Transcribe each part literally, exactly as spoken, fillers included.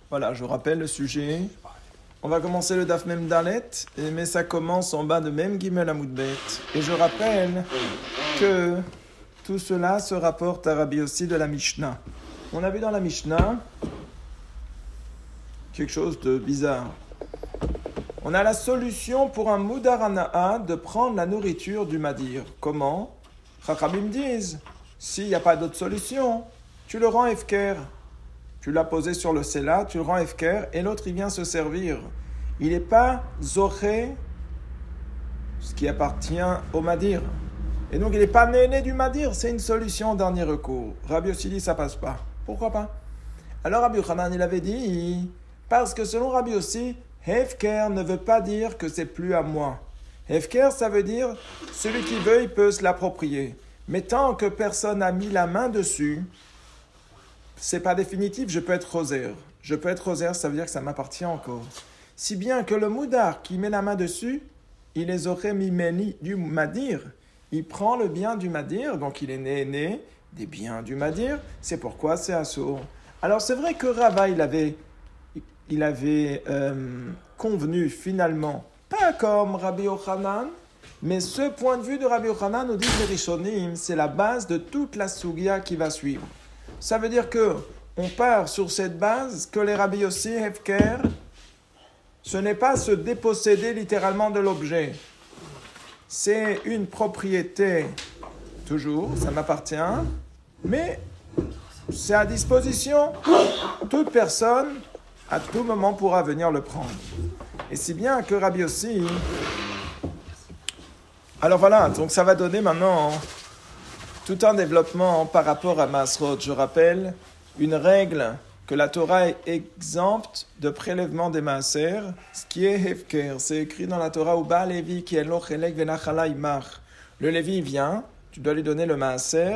Voilà, je rappelle le sujet. On va commencer le Daf Mem Dalet, mais ça commence en bas de Mem Gimel Amud Bet. Et je rappelle que tout cela se rapporte à Rabbi Yossi de la Mishnah. On a vu dans la Mishnah quelque chose de bizarre. On a la solution pour un Moudar Hana'a de prendre la nourriture du Madir. Comment? Chachamim disent, s'il n'y a pas d'autre solution, tu le rends Hefker. Tu l'as posé sur le Sela, tu le rends Hefker, et l'autre il vient se servir. Il n'est pas Zoré, ce qui appartient au Madir. Et donc il n'est pas né du Madir, c'est une solution en dernier recours. Rabbi Yossi dit, ça passe pas. Pourquoi pas? Alors Rabbi Yochanan, il avait dit, parce que selon Rabbi Yossi, Hefker ne veut pas dire que c'est plus à moi. Hefker, ça veut dire, celui qui veut, il peut se l'approprier. Mais tant que personne n'a mis la main dessus, c'est pas définitif, je peux être rosaire. Je peux être rosaire, ça veut dire que ça m'appartient encore. Si bien que le moudar qui met la main dessus, il les aurait mis du Madir. Il prend le bien du Madir, donc il est né, né des biens du Madir. C'est pourquoi c'est assourd. Alors c'est vrai que Rava, il avait, il avait euh, convenu finalement, pas comme Rabbi Yochanan, mais ce point de vue de Rabbi Yochanan, nous dit les Rishonim, c'est la base de toute la Sugia qui va suivre. Ça veut dire que on part sur cette base que les Rabbi Yossi Hefker, ce n'est pas se déposséder littéralement de l'objet. C'est une propriété, toujours, ça m'appartient, mais c'est à disposition. Toute personne, à tout moment, pourra venir le prendre. Et si bien que Rabbi Yossi... Alors voilà, donc ça va donner maintenant... tout un développement par rapport à Masrot. Je rappelle une règle que la Torah est exempte de prélèvement des maaser, ce qui est Hefker. C'est écrit dans la Torah, Uba Levi qui est l'ochelek venachala imach. Le Lévi vient, tu dois lui donner le maaser,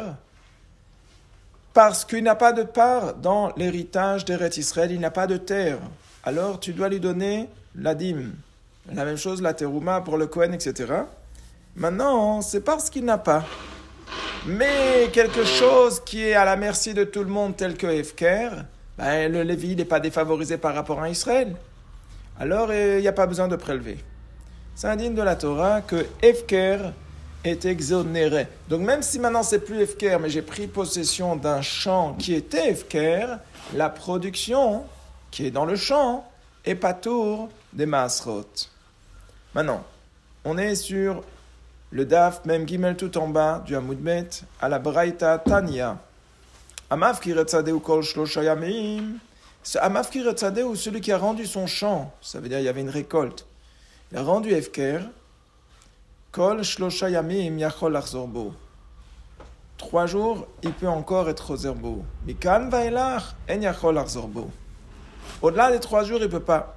parce qu'il n'a pas de part dans l'héritage d'Eretz Israël, il n'a pas de terre. Alors tu dois lui donner la dîme. La même chose, la terouma pour le Kohen, et cetera. Maintenant, c'est parce qu'il n'a pas. Mais quelque chose qui est à la merci de tout le monde, tel que Hefker, ben, le Lévi n'est pas défavorisé par rapport à Israël. Alors, il n'y a pas besoin de prélever. C'est indigne de la Torah que Hefker est exonéré. Donc, même si maintenant c'est plus Hefker, mais j'ai pris possession d'un champ qui était Hefker, la production qui est dans le champ est patour des Maasrot. Maintenant, on est sur... le Daf, même Gimel tout en bas du Amud Bet, à la Braïta Tania. Amav ki retzadeu kol shlosha yamim. Ce Amav ki retzadeu, celui qui a rendu son champ, ça veut dire il y avait une récolte. Il a rendu Hefker. Kol shlosha yamim yachol achzor bo. Trois jours, il peut encore être roser bo. Mikan vaelach en yachol achzor bo. Au-delà des trois jours, il ne peut pas.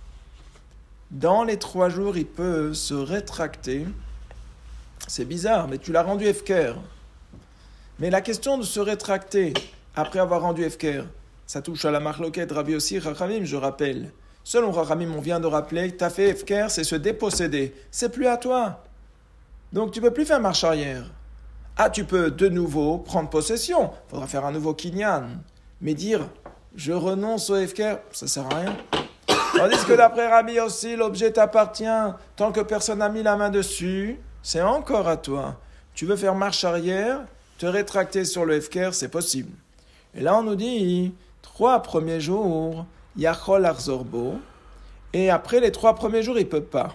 Dans les trois jours, il peut se rétracter. C'est bizarre, mais tu l'as rendu Hefker. Mais la question de se rétracter après avoir rendu Hefker, ça touche à la marloquette Rabbi Yossi Chachamim, je rappelle. Selon Chachamim, on vient de rappeler, t'as fait Hefker, c'est se déposséder. C'est plus à toi. Donc tu ne peux plus faire marche arrière. Ah, tu peux de nouveau prendre possession. Il faudra faire un nouveau kinyan. Mais dire, je renonce au Hefker, ça ne sert à rien. Tandis que d'après Rabbi Yossi, l'objet t'appartient. Tant que personne n'a mis la main dessus, c'est encore à toi. Tu veux faire marche arrière, te rétracter sur le Hefker, c'est possible. Et là, on nous dit, trois premiers jours, Yachol Arzorbo, et après les trois premiers jours, il ne peut pas.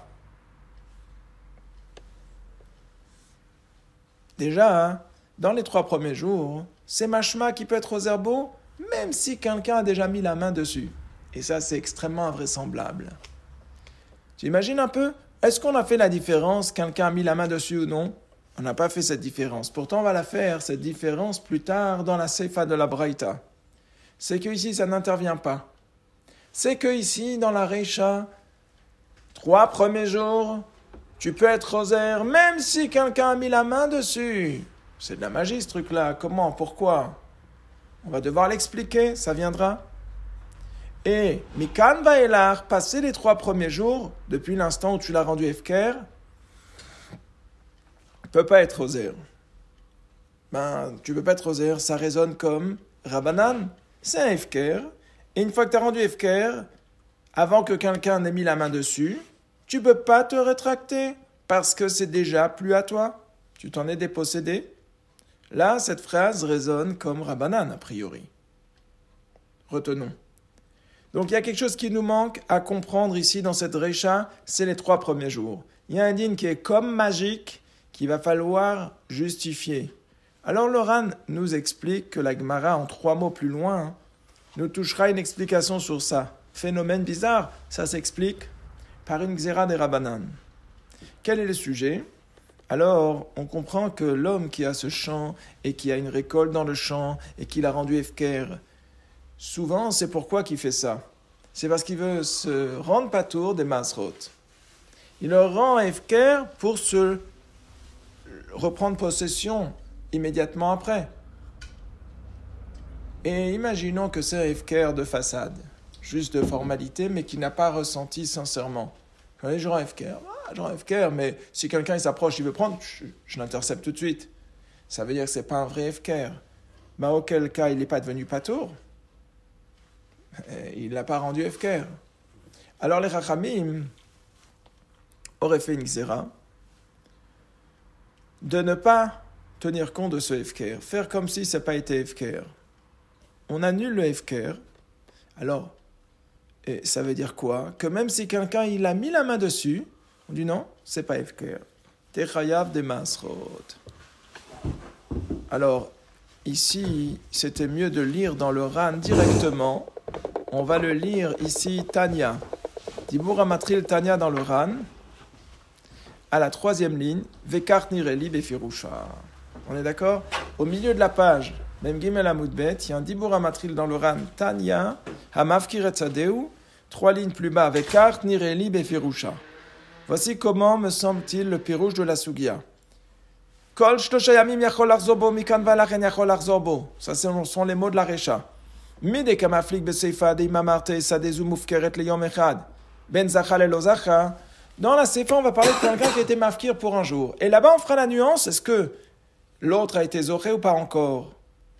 Déjà, hein, dans les trois premiers jours, c'est machma qui peut être aux herbeaux, même si quelqu'un a déjà mis la main dessus. Et ça, c'est extrêmement invraisemblable. Tu imagines un peu? Est-ce qu'on a fait la différence, quelqu'un a mis la main dessus ou non? On n'a pas fait cette différence. Pourtant, on va la faire, cette différence, plus tard dans la Seifa de la Braïta. C'est que ici, ça n'intervient pas. C'est que ici, dans la Reisha, trois premiers jours, tu peux être rosaire, même si quelqu'un a mis la main dessus. C'est de la magie, ce truc-là. Comment? Pourquoi? On va devoir l'expliquer, ça viendra. Et Mikan Vaelar, passer les trois premiers jours, depuis l'instant où tu l'as rendu Hefker, ne peut pas être rosaire. Ben, tu ne peux pas être rosaire, ça résonne comme Rabbanan, c'est un Hefker, Et une fois que tu as rendu Hefker, avant que quelqu'un n'ait mis la main dessus, tu ne peux pas te rétracter parce que c'est déjà plus à toi. Tu t'en es dépossédé. Là, cette phrase résonne comme Rabbanan, a priori. Retenons. Donc, il y a quelque chose qui nous manque à comprendre ici dans cette Recha, c'est les trois premiers jours. Il y a un dîn qui est comme magique, qu'il va falloir justifier. Alors, le Ran nous explique que la Gemara, en trois mots plus loin, nous touchera une explication sur ça. Phénomène bizarre, ça s'explique par une Xéra des Rabbanan. Quel est le sujet ? Alors, on comprend que l'homme qui a ce champ et qui a une récolte dans le champ et qui l'a rendu Hefker, souvent, c'est pourquoi qu'il fait ça. C'est parce qu'il veut se rendre patour des Masrot. Il le rend Hefker pour se reprendre possession immédiatement après. Et imaginons que c'est un Hefker de façade, juste de formalité, mais qui n'a pas ressenti sincèrement. Allez, je rends Hefker. Ah, je rends Hefker, mais si quelqu'un il s'approche, il veut prendre, je, je l'intercepte tout de suite. Ça veut dire que ce n'est pas un vrai Hefker. Ben, auquel cas, il n'est pas devenu patour. Il ne l'a pas rendu Hefker. Alors les Chachamim auraient fait une Xéra de ne pas tenir compte de ce Hefker, faire comme si ça n'a pas été Hefker. On annule le Hefker. Alors, et ça veut dire quoi ? Que même si quelqu'un il a mis la main dessus, on dit non, c'est pas Hefker. T'es chayav des masrot. Alors, ici, c'était mieux de lire dans le Ran directement. On va le lire ici, Tanya. Dibur Amatril Tanya dans le Ran. À la troisième ligne, Vekart Nireli Befirusha. On est d'accord ? Au milieu de la page, même Gimel Amoudbet, il y a un Dibur Amatril dans le Ran, Tanya, Hamafkir Etzadeu, trois lignes plus bas, Vekart Nireli Befirusha. Voici comment me semble-t-il le pirouche de la Sugia. Kol shtosha yamim yachol lachzor bo, mikan valachen yachol lachzor bo. Ça, ce sont les mots de la Recha. Mide kamaflik beseifa de imamarte sadezu mufkeret leyom echad. Ben zachal elo zacha. Dans la Seifa, on va parler de quelqu'un qui a été mafkir pour un jour. Et là-bas, on fera la nuance. Est-ce que l'autre a été zoré ou pas encore?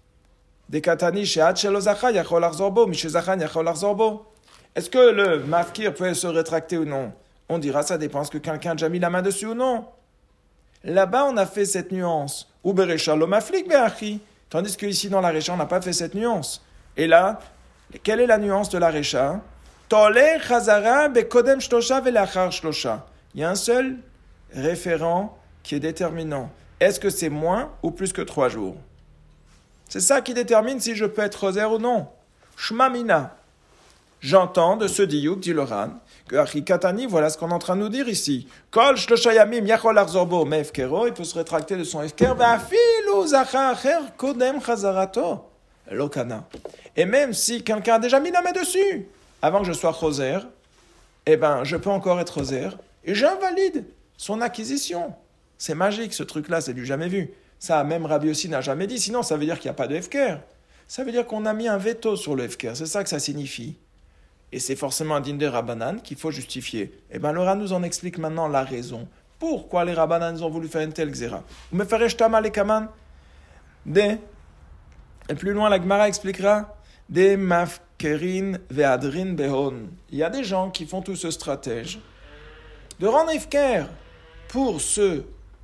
De katani she'ad shelo zacha yachol lachzor bo, mishe zachan yachol lachzor bo. Est-ce que le mafkir peut se rétracter ou non? On dira, ça dépend, est-ce que quelqu'un a déjà mis la main dessus ou non? Là-bas, on a fait cette nuance. Ou berecha lo maflik be'achi. Tandis qu'ici, dans la Recha, on n'a pas fait cette nuance. Et là, quelle est la nuance de la Recha? Tole chazara bekodem shlosha velachar shlosha. Il y a un seul référent qui est déterminant. Est-ce que c'est moins ou plus que trois jours? C'est ça qui détermine si je peux être roser ou non. Shmamina. J'entends de ce diouk, dit le Ran, que Achikatani, voilà ce qu'on est en train de nous dire ici. Kol shlosha yamim yachol arzorbo me'efkero, il peut se rétracter de son efker, ve'afilu zacha acher kodem chazarato. Lokana. Et même si quelqu'un a déjà mis la main dessus, avant que je sois roser, eh ben, je peux encore être roser, et j'invalide son acquisition. C'est magique, ce truc-là, c'est du jamais vu. Ça, même Rabbi aussi n'a jamais dit, sinon ça veut dire qu'il n'y a pas de efker. Ça veut dire qu'on a mis un veto sur le efker, c'est ça que ça signifie. Et c'est forcément un din de Rabbanan qu'il faut justifier. Eh bien, le Ran nous en explique maintenant la raison. Pourquoi les Rabbanan ont voulu faire une telle xéra? Ou me faire shtama les kaman des... Et plus loin, la Gemara expliquera des mafkerin ve'adrin behon. Il y a des gens qui font tout ce stratège de rendre efker pour ce,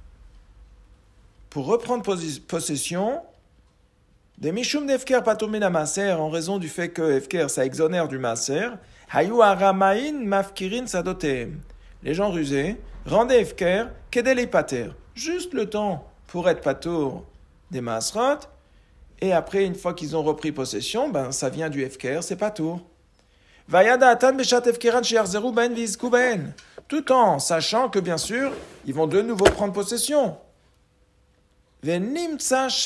pour reprendre possession des mishum d'efker patomina maser en raison du fait que efker ça exonère du maser. Hayu aramain mafkirin sadotem. Les gens rusés rendaient efker kedel pater. Juste le temps pour être patour des masrot. Et après, une fois qu'ils ont repris possession, ben, ça vient du Hefker, c'est pas tout. Tout en sachant que, bien sûr, ils vont de nouveau prendre possession. Il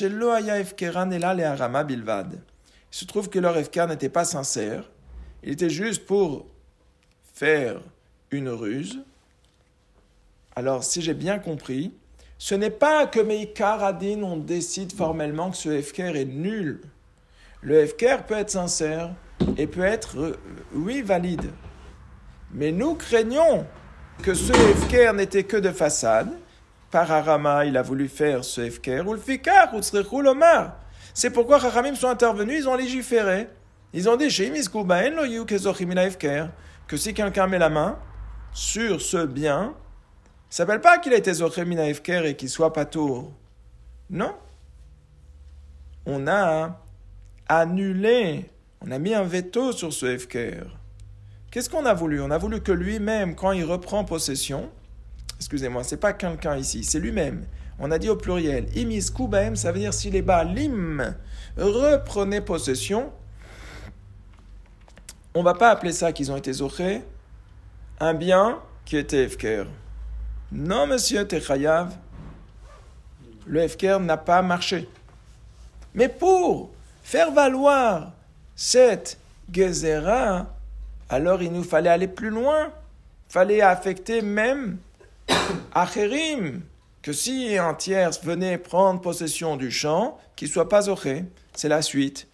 se trouve que leur Hefker n'était pas sincère. Il était juste pour faire une ruse. Alors, si j'ai bien compris, ce n'est pas que Meikar Adin, on décide formellement que ce Hefker est nul. Le Hefker peut être sincère et peut être, euh, oui, valide. Mais nous craignons que ce Hefker n'était que de façade. Par Arama, il a voulu faire ce Hefker. Ou le Fikar, ou Tzrechou Lomar. C'est pourquoi Chachamim sont intervenus, ils ont légiféré. Ils ont dit, chez Imisku Baen lo yu kezochim min haefker, que si quelqu'un met la main sur ce bien, ça ne s'appelle pas qu'il a été zoché min haefker et qu'il soit patour. Non. On a annulé, on a mis un veto sur ce hefker. Qu'est-ce qu'on a voulu? On a voulu que lui-même, quand il reprend possession, excusez-moi, c'est pas quelqu'un ici, c'est lui-même. On a dit au pluriel, imis kubaem, ça veut dire si les balim reprenaient possession, on va pas appeler ça qu'ils ont été zochés, un bien qui était hefker. Non, monsieur, t'es chayav, le hefker n'a pas marché. Mais pour faire valoir cette gezerah, alors il nous fallait aller plus loin. Il fallait affecter même Acherim, que si un tiers venait prendre possession du champ, qu'il ne soit pas zoché. C'est la suite.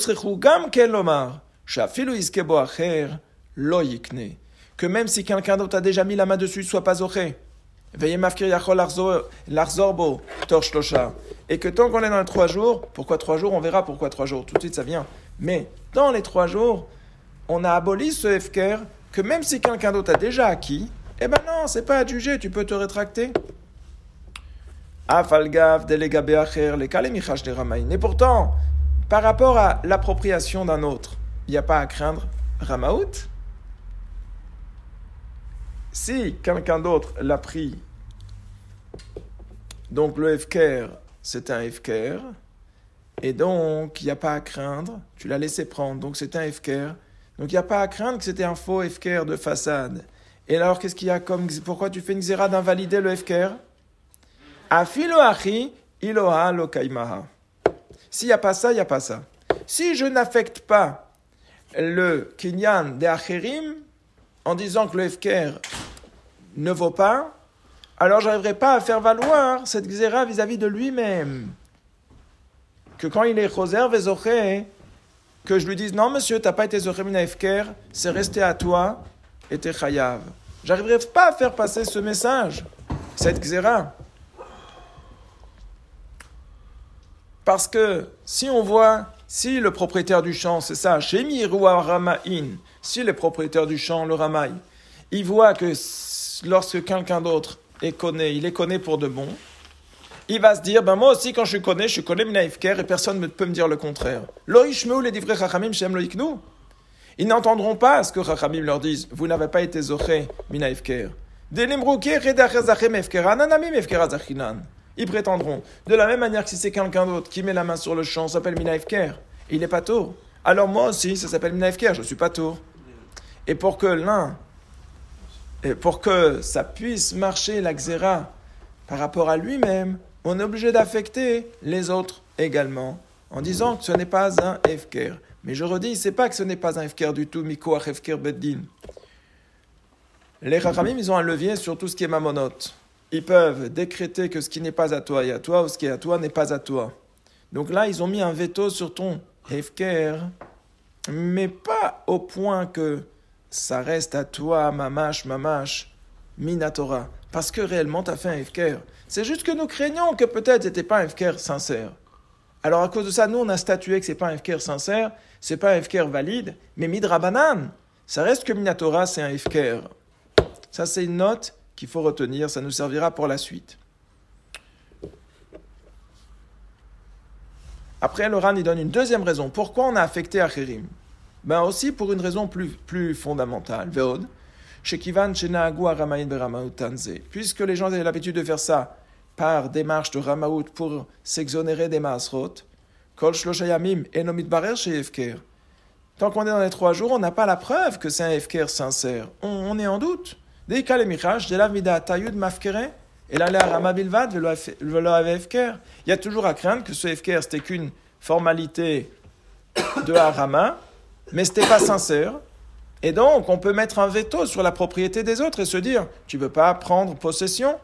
Que même si quelqu'un d'autre a déjà mis la main dessus, il ne soit pas zoché. Et que tant qu'on est dans les trois jours, pourquoi trois jours? On verra pourquoi trois jours. Tout de suite, ça vient. Mais dans les trois jours, on a aboli ce hefker que même si quelqu'un d'autre a déjà acquis, eh ben non, c'est pas à juger, tu peux te rétracter. Et pourtant, par rapport à l'appropriation d'un autre, il n'y a pas à craindre Ramaout. Si quelqu'un d'autre l'a pris, donc le hefker, c'est un hefker, et donc il n'y a pas à craindre, tu l'as laissé prendre, donc c'est un hefker. Donc il n'y a pas à craindre que c'était un faux hefker de façade. Et alors qu'est-ce qu'il y a comme... Pourquoi tu fais une xéra d'invalider le hefker? Afilo achi iloha lo kaimaha. S'il n'y a pas ça, il n'y a pas ça. Si je n'affecte pas le kinyan de acherim en disant que le hefker ne vaut pas, alors je n'arriverai pas à faire valoir cette xéra vis-à-vis de lui-même. Que quand il est choser vezoché, que je lui dise, non monsieur, tu n'as pas été zoché min haefker, c'est resté à toi et t'es chayav. J'arriverai pas à faire passer ce message, cette xéra. Parce que si on voit, si le propriétaire du champ, c'est ça, Shemi Rua Ramaïn, si le propriétaire du champ, le Ramaï, il voit que lorsque quelqu'un d'autre est connu, il est connu pour de bon, il va se dire, ben moi aussi quand je suis connu, je suis connu min haefker et personne ne peut me dire le contraire. Lo yishmeu les divrei chachamim shem lo yiknu. Ils n'entendront pas ce que chachamim leur disent. Vous n'avez pas été zoché min haefker. Ils prétendront. De la même manière que si c'est quelqu'un d'autre qui met la main sur le champ, ça s'appelle min haefker. Il n'est pas tour. Alors moi aussi, ça s'appelle min haefker, je ne suis pas tour. Et pour que l'un, et pour que ça puisse marcher la xéra par rapport à lui-même, on est obligé d'affecter les autres également, en disant que ce n'est pas un hefker. Mais je redis, c'est pas que ce n'est pas un hefker du tout, mikoach hefker beddin. Les chachamim, ils ont un levier sur tout ce qui est mamonot. Ils peuvent décréter que ce qui n'est pas à toi est à toi, ou ce qui est à toi n'est pas à toi. Donc là, ils ont mis un veto sur ton hefker, mais pas au point que ça reste à toi, mamash, mamash, minatora. Parce que réellement, tu as fait un hefker. C'est juste que nous craignons que peut-être ce n'était pas un hefker sincère. Alors à cause de ça, nous, on a statué que ce n'est pas un hefker sincère, ce n'est pas un hefker valide, mais midrabanan, ça reste que minatora, c'est un hefker. Ça, c'est une note qu'il faut retenir, ça nous servira pour la suite. Après, le Ran, il donne une deuxième raison. Pourquoi on a affecté Acherim? Ben aussi pour une raison plus, plus fondamentale. Veod. Puisque les gens avaient l'habitude de faire ça par démarche de Ramaout pour s'exonérer des Maasrot, tant qu'on est dans les trois jours, on n'a pas la preuve que c'est un hefker sincère. On, on est en doute. Il y a toujours à craindre que ce hefker, c'était qu'une formalité de harama, mais ce n'était pas sincère. Et donc, on peut mettre un veto sur la propriété des autres et se dire, tu ne peux pas prendre possession.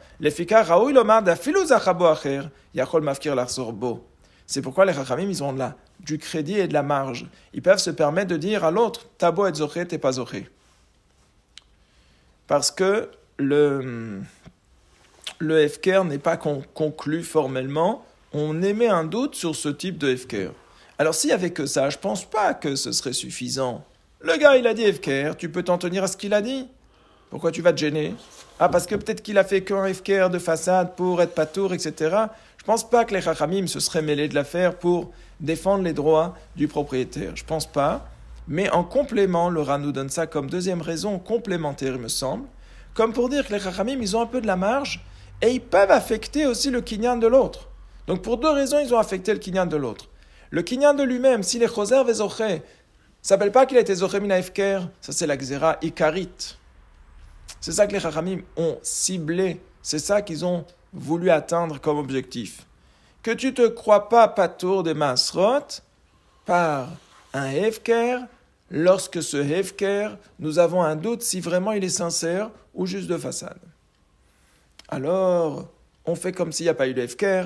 C'est pourquoi les chachamim, ils ont là du crédit et de la marge. Ils peuvent se permettre de dire à l'autre, t'as beau être zoché, t'es pas zoché. Parce que le, le hefker n'est pas con, conclu formellement, on émet un doute sur ce type de hefker. Alors s'il n'y avait que ça, je ne pense pas que ce serait suffisant. Le gars, il a dit Hefker, tu peux t'en tenir à ce qu'il a dit. Pourquoi tu vas te gêner? Ah, parce que peut-être qu'il a fait qu'un Hefker de façade pour être patour, et cetera. Je ne pense pas que les Chachamim se seraient mêlés de l'affaire pour défendre les droits du propriétaire. Je ne pense pas. Mais en complément, le Ran nous donne ça comme deuxième raison complémentaire, il me semble. Comme pour dire que les Chachamim, ils ont un peu de la marge et ils peuvent affecter aussi le kinyan de l'autre. Donc pour deux raisons, ils ont affecté le kinyan de l'autre. Le kinyan de lui-même, s'il est choser vezoché, ça ne s'appelle pas qu'il a été zoché mina hefker, ça c'est la xéra ikarit. C'est ça que les Chachamim ont ciblé, c'est ça qu'ils ont voulu atteindre comme objectif. Que tu te crois pas patour des masrot par un hefker, lorsque ce hefker, nous avons un doute si vraiment il est sincère ou juste de façade. Alors, on fait comme s'il n'y a pas eu de hefker.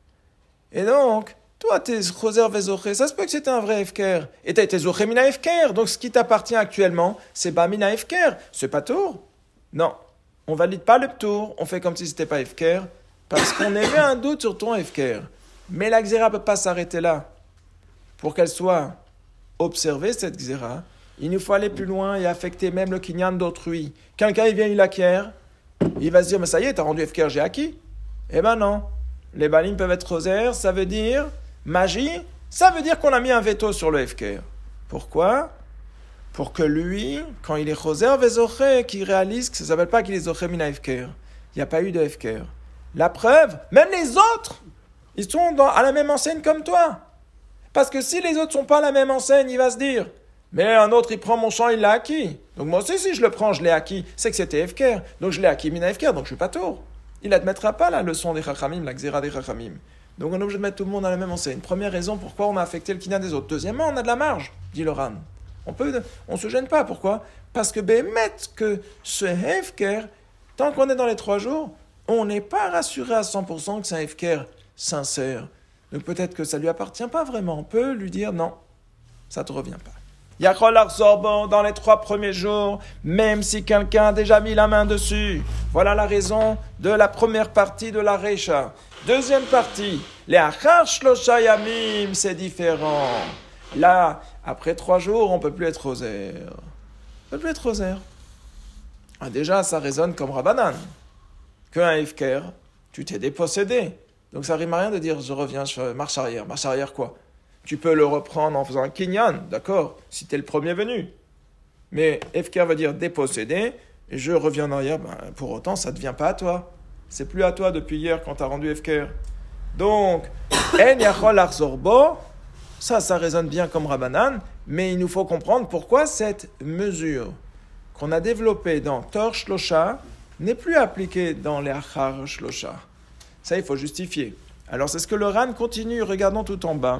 Et donc, toi, t'es choser vezoché, ça se peut que c'était un vrai hefker. Et t'as été zoché mina hefker, donc ce qui t'appartient actuellement, c'est pas mina hefker, c'est pas tour. Non, on valide pas le ptour, on fait comme si c'était pas hefker, parce qu'on avait un doute sur ton hefker. Mais la xéra peut pas s'arrêter là. Pour qu'elle soit observée, cette xéra, il nous faut aller plus loin et affecter même le kinyan d'autrui. Quelqu'un, il vient, il acquiert, il va se dire, mais ça y est, t'as rendu hefker, j'ai acquis. Eh ben non. Les balim peuvent être rosaires, ça veut dire magie, ça veut dire qu'on a mis un veto sur le hefker. Pourquoi? Pour que lui, quand il est rosaire vezoché, qu'il réalise que ça ne s'appelle pas qu'il est zoché mina hefker. Il n'y a pas eu de hefker. La preuve, même les autres, ils sont dans, à la même enseigne comme toi. Parce que si les autres ne sont pas à la même enseigne, il va se dire, mais un autre, il prend mon champ, il l'a acquis. Donc moi aussi, si je le prends, je l'ai acquis. C'est que c'était hefker. Donc je l'ai acquis mina hefker, donc je ne suis pas tour. Il n'admettra pas la leçon des Chachamim, la xéra des Chachamim. Donc on est obligé de mettre tout le monde à la même enseigne. Première raison pourquoi on a affecté le kinyan des autres. Deuxièmement, on a de la marge, dit le Ran. On peut, on se gêne pas. Pourquoi? Parce que bémet que ce hefker, tant qu'on est dans les trois jours, on n'est pas rassuré à cent pour cent que c'est un hefker sincère. Donc peut-être que ça lui appartient pas vraiment. On peut lui dire non, ça te revient pas. Yachol Arzorbo dans les trois premiers jours, même si quelqu'un a déjà mis la main dessus. Voilà la raison de la première partie de la Recha. Deuxième partie, les Achar Shlosha Yamim, c'est différent. Là, après trois jours, on ne peut plus être rosaire. On ne peut plus être rosaire. Ah, déjà, ça résonne comme Rabbanan. Qu'un hefker, tu t'es dépossédé. Donc ça rime à rien de dire je reviens, je marche arrière. Marche arrière quoi? Tu peux le reprendre en faisant un kinyan, d'accord, si tu es le premier venu. Mais hefker veut dire dépossédé, et je reviens en arrière, ben, pour autant, ça ne devient pas à toi. C'est plus à toi depuis hier quand tu as rendu hefker. Donc, en yachol arzorbo, ça, ça résonne bien comme Rabbanan, mais il nous faut comprendre pourquoi cette mesure qu'on a développée dans Tor Shlosha n'est plus appliquée dans les Achar Shlosha. Ça, il faut justifier. Alors, c'est ce que le Ran continue, regardons tout en bas.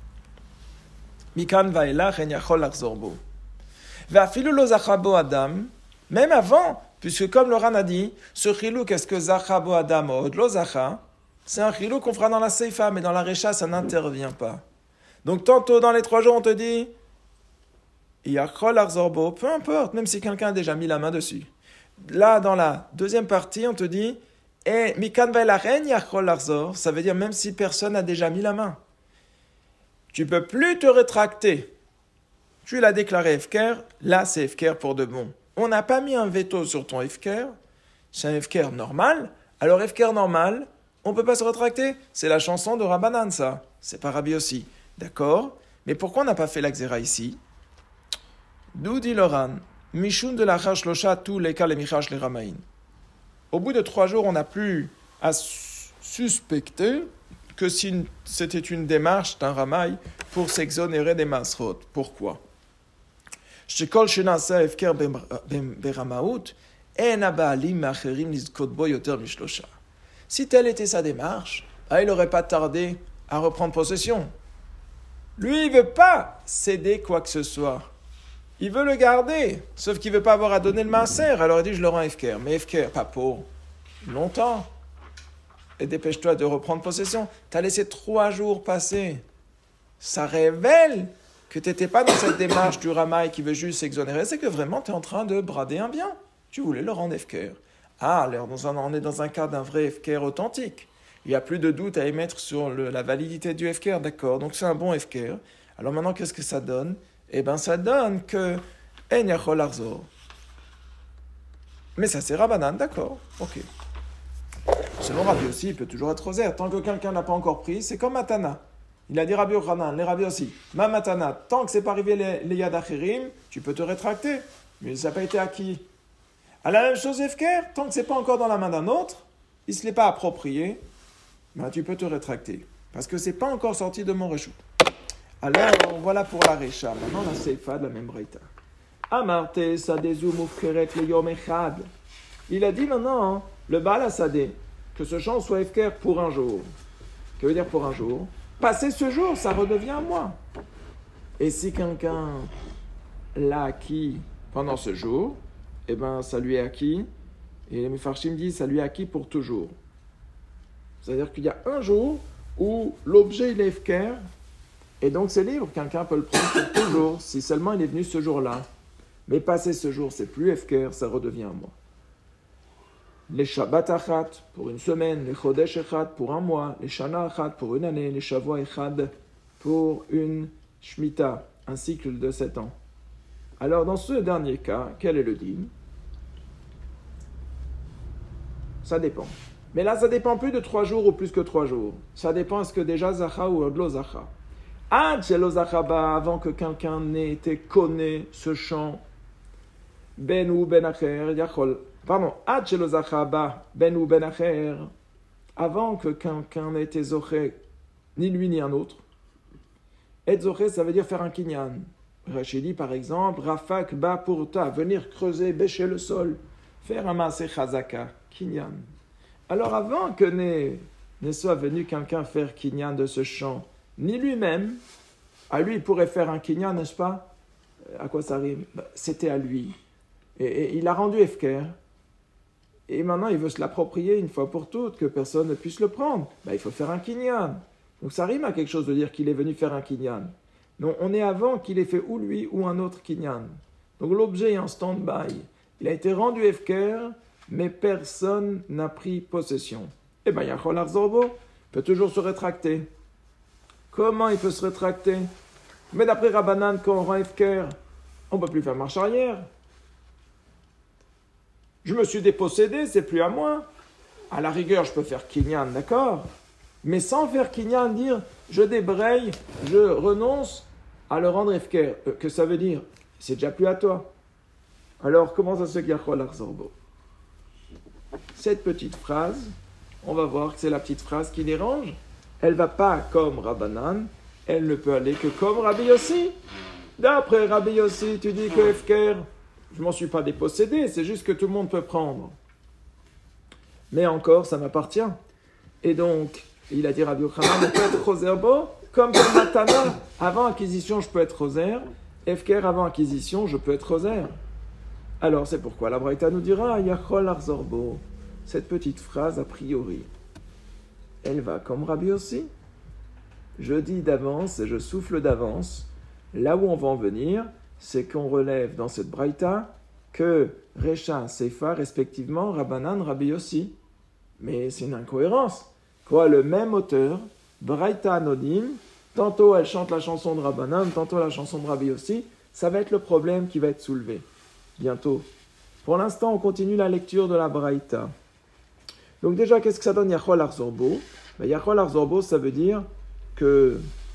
Mikan vaelach en yachol achzorbo. Ve'afilu lo zachabo adam, même avant, puisque comme le Ran a dit, ce chilou, qu'est-ce que zachabo adam od lo zacha, c'est un chilou qu'on fera dans la seifa, mais dans la recha, ça n'intervient pas. Donc tantôt dans les trois jours, on te dit, yachol achzorbo, peu importe, même si quelqu'un a déjà mis la main dessus. Là, dans la deuxième partie, on te dit, et mikan vaelach en yachol achzor, ça veut dire même si personne n'a déjà mis la main. Tu ne peux plus te rétracter. Tu l'as déclaré hefker, là c'est hefker pour de bon. On n'a pas mis un veto sur ton hefker, c'est un hefker normal. Alors hefker normal, on ne peut pas se rétracter. C'est la chanson de Rabbanan ça, c'est pas Rabbi aussi. D'accord? Mais pourquoi on n'a pas fait la xéra ici? D'où dit le Ran, Mishun de la chashlosha tous les cas les michash les ramaïn. Au bout de trois jours, on n'a plus à suspecter que si c'était une démarche d'un ramaï pour s'exonérer des masrot. Pourquoi? Si telle était sa démarche, ah, il n'aurait pas tardé à reprendre possession. Lui, il ne veut pas céder quoi que ce soit. Il veut le garder, sauf qu'il ne veut pas avoir à donner le maaser. Alors il dit, je le rends hefker. Mais hefker, pas pour longtemps. Et dépêche-toi de reprendre possession. Tu as laissé trois jours passer. Ça révèle que tu n'étais pas dans cette démarche du ramaï qui veut juste s'exonérer. C'est que vraiment, tu es en train de brader un bien. Tu voulais le rendre hefker. Ah, alors dans un, on est dans un cas d'un vrai hefker authentique. Il n'y a plus de doute à émettre sur le, la validité du hefker, d'accord. Donc c'est un bon hefker. Alors maintenant, qu'est-ce que ça donne? Eh bien, ça donne que En Yachol Arzor. Mais ça, c'est Rabbanan, d'accord, ok. Selon Rabbi aussi, il peut toujours être rosaire. Tant que quelqu'un n'a pas encore pris, c'est comme Matana. Il a dit Rabbi Yochanan, les Rabbi aussi. Ma Matana, tant que c'est pas arrivé les, les Yad Achirim, tu peux te rétracter. Mais ça n'a pas été acquis. À la même chose, Efker, tant que c'est pas encore dans la main d'un autre, il ne se l'est pas approprié, ben, tu peux te rétracter. Parce que c'est pas encore sorti de mon réchou. Alors, voilà pour la Recha. Maintenant, la Seifa de la même Braïta. Amarte Sadezu Mufkeret le Yom Echad. Il a dit maintenant, hein, le Baal Asadeh, que ce champ soit Efker pour un jour. Que veut dire pour un jour? Passer ce jour, ça redevient à moi. Et si quelqu'un l'a acquis pendant ce jour, eh bien, ça lui est acquis. Et les Mefarshim disent, ça lui est acquis pour toujours. C'est-à-dire qu'il y a un jour où l'objet, il est Efker, et donc c'est libre. Quelqu'un peut le prendre pour toujours, si seulement il est venu ce jour-là. Mais passer ce jour, c'est plus Efker, ça redevient à moi. Les Shabbat Achat pour une semaine, les Chodesh Echad pour un mois, les Shana Achat pour une année, les Shavua Echad pour une Shemitah, un cycle de sept ans. Alors dans ce dernier cas, quel est le din? Ça dépend. Mais là, ça dépend plus de trois jours ou plus que trois jours. Ça dépend est-ce que déjà Zacha ou Odlo Zacha. Ad Shelo Zacha ba, avant que quelqu'un n'ait été connu ce chant, Ben ou Ben Acher, Yachol. Pardon, Ad Shelo Zacha ba, Ben ou Ben Acher, avant que quelqu'un n'ait été Zoché, ni lui ni un autre. Et Zoché, ça veut dire faire un kinyan. Rachidi, par exemple, Rafak ba purta, venir creuser, bêcher le sol, faire un maaseh chazaka, kinyan. Alors avant que ne, ne soit venu quelqu'un faire kinyan de ce champ, ni lui-même, à lui il pourrait faire un kinyan, n'est-ce pas? À quoi ça rime? C'était à lui. Et, et il a rendu Efker. Et maintenant il veut se l'approprier une fois pour toutes, que personne ne puisse le prendre. Ben, il faut faire un kinyan. Donc ça rime à quelque chose de dire qu'il est venu faire un kinyan. Donc on est avant qu'il ait fait ou lui ou un autre kinyan. Donc l'objet est en stand-by. Il a été rendu Efker, mais personne n'a pris possession. Eh bien, Yachol Arzorbo peut toujours se rétracter. Comment il peut se rétracter? Mais d'après Rabbanan, quand on rend Efker, on ne peut plus faire marche arrière. Je me suis dépossédé, c'est plus à moi. À la rigueur, je peux faire kinyan, d'accord? Mais sans faire kinyan, dire je débraye, je renonce à le rendre Efker. Euh, que ça veut dire? C'est déjà plus à toi. Alors, comment ça se fait Yachol Arzorbo? Cette petite phrase, on va voir que c'est la petite phrase qui dérange. Elle ne va pas comme Rabbanan, elle ne peut aller que comme Rabbi Yossi. D'après Rabbi Yossi, tu dis que Efker, je ne m'en suis pas dépossédé, c'est juste que tout le monde peut prendre. Mais encore, ça m'appartient. Et donc, il a dit Rabbi Yochanan, on peut être roserbo, comme pour Matana, avant acquisition, je peux être roser. Efker, avant acquisition, je peux être roser. Alors, c'est pourquoi la Braïta nous dira Yachol Arzorbo. Cette petite phrase, a priori, elle va comme Rabbi aussi. Je dis d'avance et je souffle d'avance. Là où on va en venir, c'est qu'on relève dans cette Braïta que Recha, Seifa, respectivement, Rabbanan, Rabbi aussi. Mais c'est une incohérence. Quoi, le même auteur, Braïta anonyme, tantôt elle chante la chanson de Rabbanan, tantôt la chanson de Rabbi aussi. Ça va être le problème qui va être soulevé bientôt. Pour l'instant, on continue la lecture de la Braïta. Donc déjà, qu'est-ce que ça donne Yachol Arzorbo? Ben, Yachol Arzorbo, ça veut dire que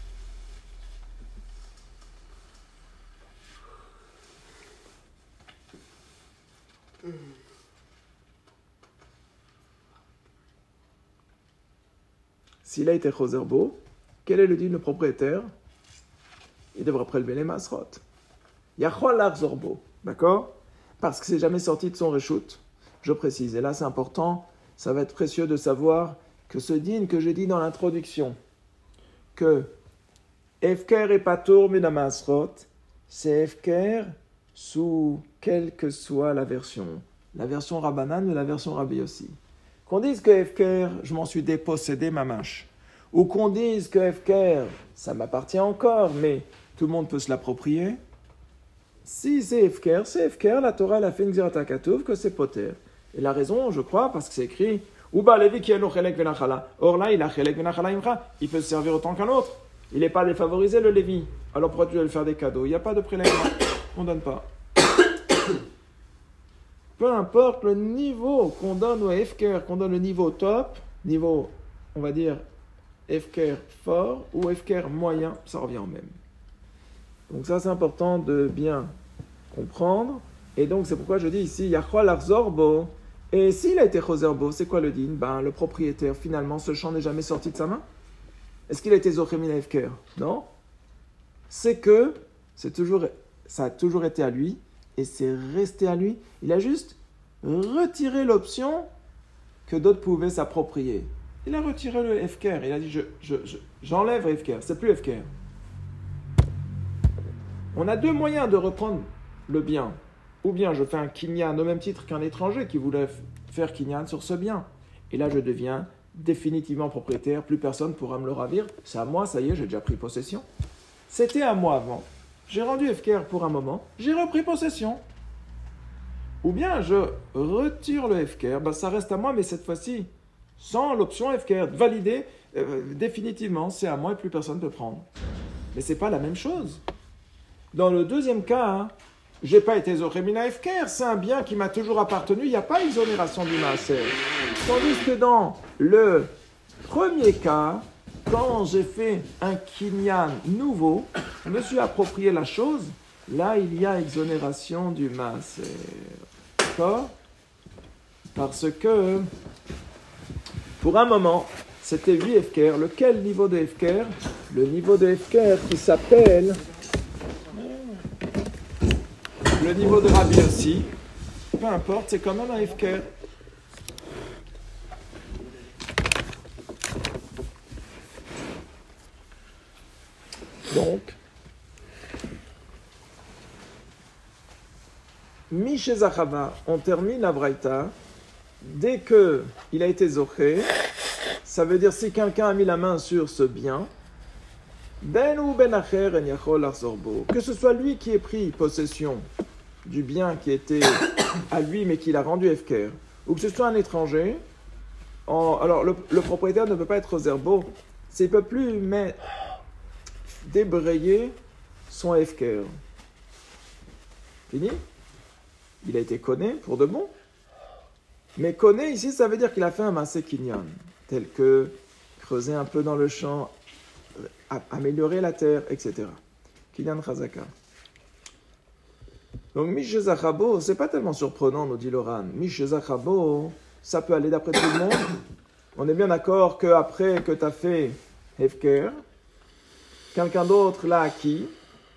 s'il a été Choserbo, quel est le dit le propriétaire? Il devra prélever les masrot. Yachol Arzorbo, d'accord? Parce que c'est jamais sorti de son reshoot. Je précise, et là c'est important, ça va être précieux de savoir que ce din que j'ai dit dans l'introduction, que Efker et Patour Minamasrot, c'est Efker sous quelle que soit la version. La version Rabbanan ou la version Rabbi aussi. Qu'on dise que Efker, je m'en suis dépossédé ma mâche. Ou qu'on dise que Efker, ça m'appartient encore, mais tout le monde peut se l'approprier. Si c'est Efker, c'est Efker, la Torah elle a fait une Gzirat HaKatuv que c'est Poter. Et la raison, je crois, parce que c'est écrit Uba Levi qui a no chelek venachala. Or là, il a chelek venachala imcha. Il peut se servir autant qu'un autre. il n'est pas défavorisé, le Lévi. Alors pourquoi tu dois lui faire des cadeaux? Il n'y a pas de prélèvement. On ne donne pas. Peu importe le niveau qu'on donne au Hefker, qu'on donne le niveau top, niveau, on va dire, Hefker fort ou Hefker moyen, ça revient au même. Donc ça, c'est important de bien comprendre. Et donc, c'est pourquoi je dis ici, Yachol Arzorbo. Et s'il a été Chozerbo, c'est quoi le din? Ben, le propriétaire, finalement, ce champ n'est jamais sorti de sa main. Est-ce qu'il a été Zochemin Hefker? Non. C'est que c'est toujours, ça a toujours été à lui et c'est resté à lui. Il a juste retiré l'option que d'autres pouvaient s'approprier. Il a retiré le Hefker. Il a dit, je, je, je, j'enlève Hefker. C'est plus Hefker. On a deux moyens de reprendre le bien. Ou bien je fais un kinyan au même titre qu'un étranger qui voulait faire kinyan sur ce bien. Et là, je deviens définitivement propriétaire. Plus personne ne pourra me le ravir. C'est à moi, ça y est, j'ai déjà pris possession. C'était à moi avant. J'ai rendu Hefker pour un moment. J'ai repris possession. Ou bien je retire le Hefker. Ben, ça reste à moi, mais cette fois-ci, sans l'option Hefker. Validé euh, définitivement, c'est à moi et plus personne ne peut prendre. Mais ce n'est pas la même chose. Dans le deuxième cas, hein, je n'ai pas été Zochemina Hefker, c'est un bien qui m'a toujours appartenu, il n'y a pas exonération du Maaser. Tandis que dans le premier cas, quand j'ai fait un kinyan nouveau, je me suis approprié la chose, là il y a exonération du Maaser. D'accord? Parce que, pour un moment, c'était huit Hefker. Lequel niveau de Hefker? Le niveau de Hefker qui s'appelle... Le niveau de Rabbi aussi, peu importe, c'est quand même un Hefker. Donc, Miché Zachava, on termine la Braïta. Dès qu'il a été zoché, ça veut dire si quelqu'un a mis la main sur ce bien, ben ou ben acher en yachol arzorbo, que ce soit lui qui ait pris possession du bien qui était à lui mais qu'il a rendu Hefker, ou que ce soit un étranger, en, alors le, le propriétaire ne peut pas être zerbo, il ne peut plus mais, débrayer son Hefker. Fini? Il a été conné pour de bon. Mais conné ici, ça veut dire qu'il a fait un massé kinyan, tel que creuser un peu dans le champ, améliorer la terre, et cetera. Kinyan Chazaka. Donc, Mish Zachabo, c'est pas tellement surprenant, nous dit Loran. Mish Zachabo, ça peut aller d'après tout le monde. On est bien d'accord qu'après que tu as fait Hefker, quelqu'un d'autre l'a acquis.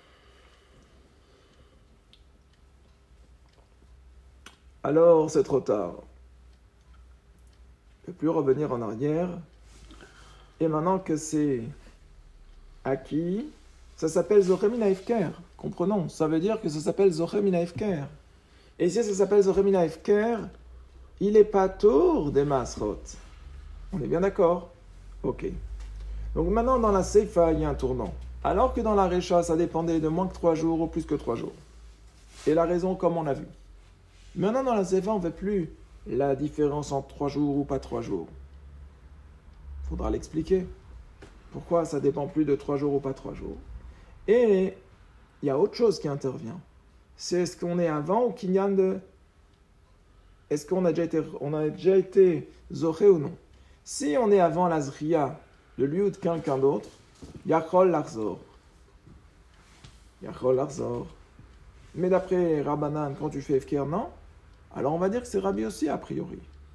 Alors, c'est trop tard. On ne peut plus revenir en arrière. Et maintenant que c'est acquis, ça s'appelle Zochemina Hefker. Comprenons, ça veut dire que ça s'appelle Zochemina Hefker. Et si ça s'appelle Zochemina Hefker, il n'est pas tour des Masrot. On est bien d'accord? Ok. Donc maintenant, dans la Seifa, il y a un tournant. Alors que dans la Recha, ça dépendait de moins que trois jours ou plus que trois jours. Et la raison, comme on a vu. Maintenant, dans la Seifa, on ne fait plus la différence entre trois jours ou pas trois jours. Il faudra l'expliquer. Pourquoi ça dépend plus de trois jours ou pas trois jours. Et il y a autre chose qui intervient. C'est est-ce qu'on est avant ou kinyan de... Est-ce qu'on a déjà été, on a déjà été zoché ou non? Si on est avant la zriya, le lieu de quelqu'un d'autre, yachol l'arzor. Yachol l'arzor. Mais d'après Rabbanan, quand tu fais Hefker, non? Alors on va dire que c'est Rabbi aussi a priori.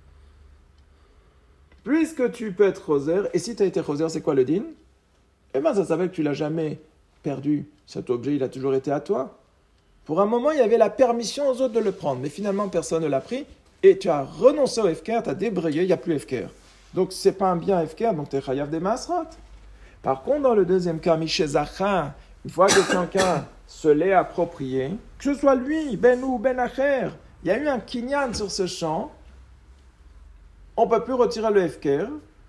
Puisque tu peux être roser, et si tu as été roser, c'est quoi le din? Eh bien, ça savait que tu l'as jamais perdu. Cet objet, il a toujours été à toi. Pour un moment, il y avait la permission aux autres de le prendre, mais finalement, personne ne l'a pris, et tu as renoncé au Hefker, tu as débrayé, il n'y a plus Hefker. Donc, ce n'est pas un bien Hefker, donc tu es chayav des masrot. Par contre, dans le deuxième cas, Mishézacha, une fois que quelqu'un se l'est approprié, que ce soit lui, Ben ou Ben Acher, il y a eu un kinyan sur ce champ, on ne peut plus retirer le Hefker.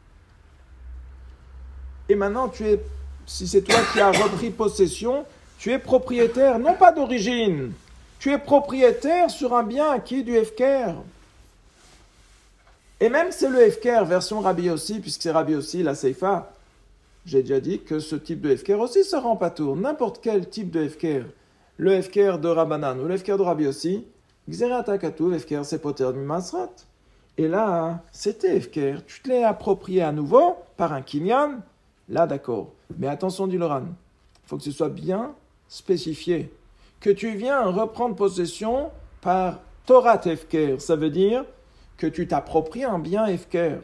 Et maintenant, tu es, si c'est toi qui as repris possession, tu es propriétaire, non pas d'origine, tu es propriétaire sur un bien acquis du Hefker. Et même c'est le Hefker, version Rabbi aussi, puisque c'est Rabbi aussi, la Seifa, j'ai déjà dit que ce type de Hefker aussi se rend pas tour. N'importe quel type de Hefker, le Hefker de Rabbanan ou le Hefker de Rabbi aussi, Xerata Katuv, Hefker, c'est poter mi masrat. Et là, c'était Hefker, tu te l'es approprié à nouveau par un kinyan, là d'accord. Mais attention, dit Loran, il faut que ce soit bien spécifié. Que tu viens reprendre possession par Torah Hefker, ça veut dire que tu t'appropries un bien Hefker.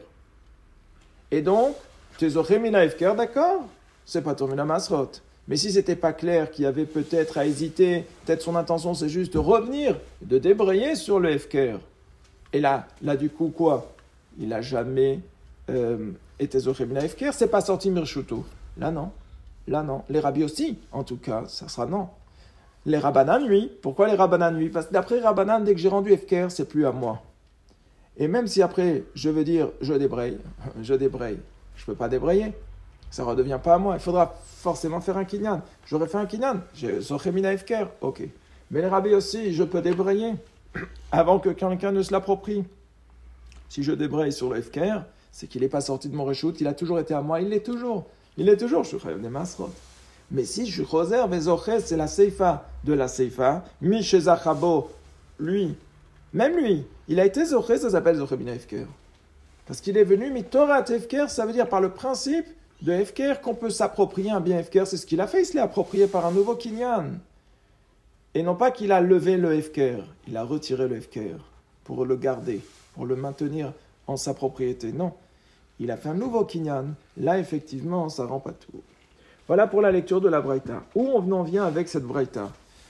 Et donc, tes Zochemina Hefker, d'accord, c'est pas Tormina Masrot. Mais si c'était pas clair qu'il y avait peut-être à hésiter, peut-être son intention c'est juste de revenir, de débrayer sur le Hefker. Et là, là du coup, quoi? Il n'a jamais euh, été Zochemina Hefker, c'est pas sorti Mirshuto. Là, non. Là, non. Les rabbis aussi, en tout cas, ça sera non. Les Rabbanan, oui. Pourquoi les Rabbanan, oui? Parce que d'après Rabbanan, dès que j'ai rendu Hefker, c'est plus à moi. Et même si après, je veux dire, je débraye, je débraye, je ne peux pas débrayer. Ça ne redevient pas à moi. Il faudra forcément faire un kinyan. J'aurais fait un kinyan. J'ai Zochemina Hefker. Ok. Mais les rabbis aussi, je peux débrayer avant que quelqu'un ne se l'approprie. Si je débraye sur le Hefker, c'est qu'il n'est pas sorti de mon reshoot, il a toujours été à moi, il l'est toujours. Il est toujours, je suis des masrot. Mais si je choser, Vezoché, c'est la seifa de la seifa. Mi Shezachabo, lui, même lui, il a été Zoché, ça s'appelle Zochemina Hefker. Parce qu'il est venu, mais Torah Hefker, ça veut dire par le principe de Hefker qu'on peut s'approprier un bien Hefker. C'est ce qu'il a fait, il se l'est approprié par un nouveau kinyan. Et non pas qu'il a levé le Hefker, il a retiré le Hefker pour le garder, pour le maintenir en sa propriété. Non, il a fait un nouveau kinyan. Là, effectivement, ça rend pas tout. Voilà pour la lecture de la Braïta. Où on en vient avec cette Braïta?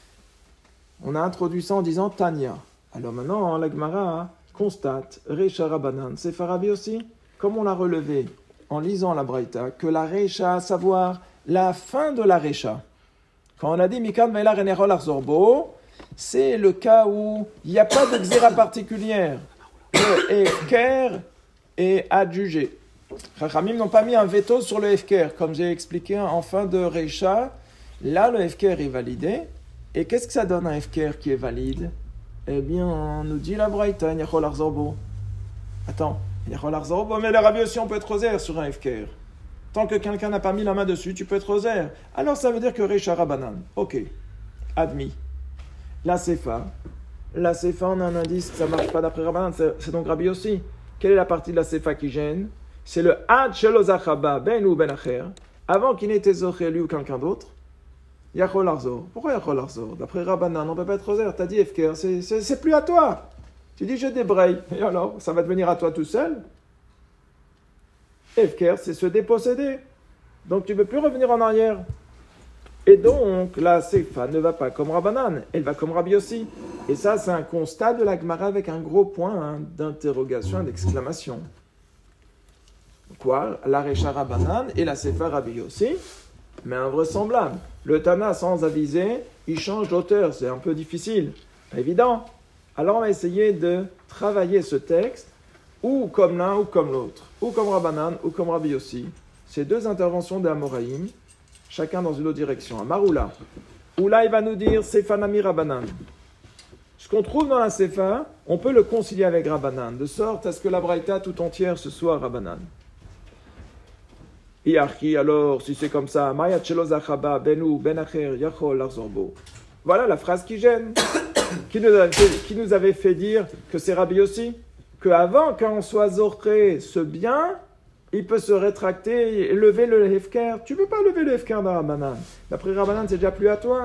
On a introduit ça en disant Tanya. Alors maintenant, la Gemara constate, Reisha Rabbanan, c'est Farabi aussi, comme on l'a relevé en lisant la Braïta, que la Reisha, à savoir la fin de la Reisha, quand on a dit Mikan Veila Renerol Arzorbo, c'est le cas où il n'y a pas de xéra particulière. Le Hefker est adjugé. Chachamim n'ont pas mis un veto sur le Hefker, comme j'ai expliqué en fin de Reisha. Là, le Hefker est validé. Et qu'est-ce que ça donne un Hefker qui est valide? Eh bien, on nous dit la Braïta, Niachol Arzorbo. Attends, Niachol Arzorbo, mais le Rabbi aussi, on peut être rosaire sur un Hefker. Tant que quelqu'un n'a pas mis la main dessus, tu peux être rosaire. Alors ça veut dire que Reisha Rabbanan. Ok, admis. La Sefa. La Sefa, on a un indice que ça ne marche pas d'après Rabbanan, c'est, c'est donc Rabbi aussi. Quelle est la partie de la Sefa qui gêne? C'est le Ad Shelo Zachaba Ben ou Ben Acher, avant qu'il n'ait été Zoché lui ou quelqu'un d'autre. Yachol Arzor. Pourquoi Yachol Arzor? D'après Rabbanan, on ne peut pas être rosaire. Tu as dit Hefker, c'est, c'est, c'est plus à toi. Tu dis je débraye. Et alors, ça va devenir à toi tout seul? Hefker, c'est se déposséder. Donc tu ne peux plus revenir en arrière. Et donc, la Sefa ne va pas comme Rabbanan, elle va comme Rabbi aussi. Et ça, c'est un constat de la Gemara avec un gros point hein, d'interrogation et d'exclamation. Quoi? La Reisha Rabbanan et la Sefa Rabbi aussi, mais invraisemblable. Le Tana, sans aviser, il change d'auteur, c'est un peu difficile, pas évident. Alors on va essayer de travailler ce texte, ou comme l'un ou comme l'autre, ou comme Rabbanan ou comme Rabbi aussi. Ces deux interventions d'Amoraïm, chacun dans une autre direction. Amaroula. Oula, il va nous dire Sefa Nami Rabbanan. Ce qu'on trouve dans la Sefa, on peut le concilier avec Rabbanan, de sorte à ce que la Braïta tout entière ce soit Rabbanan. Iarchi, alors, si c'est comme ça, Maya Chelo Zachaba, Benu, Ben Acher, Yachol, Arzorbo. Voilà la phrase qui gêne, qui nous, avait fait, qui nous avait fait dire que c'est Rabbi aussi, qu'avant qu'on soit zorché ce bien, il peut se rétracter et lever le Hefker. Tu ne peux pas lever le Hefker dans Rabbanan. D'après Rabbanan, c'est déjà plus à toi.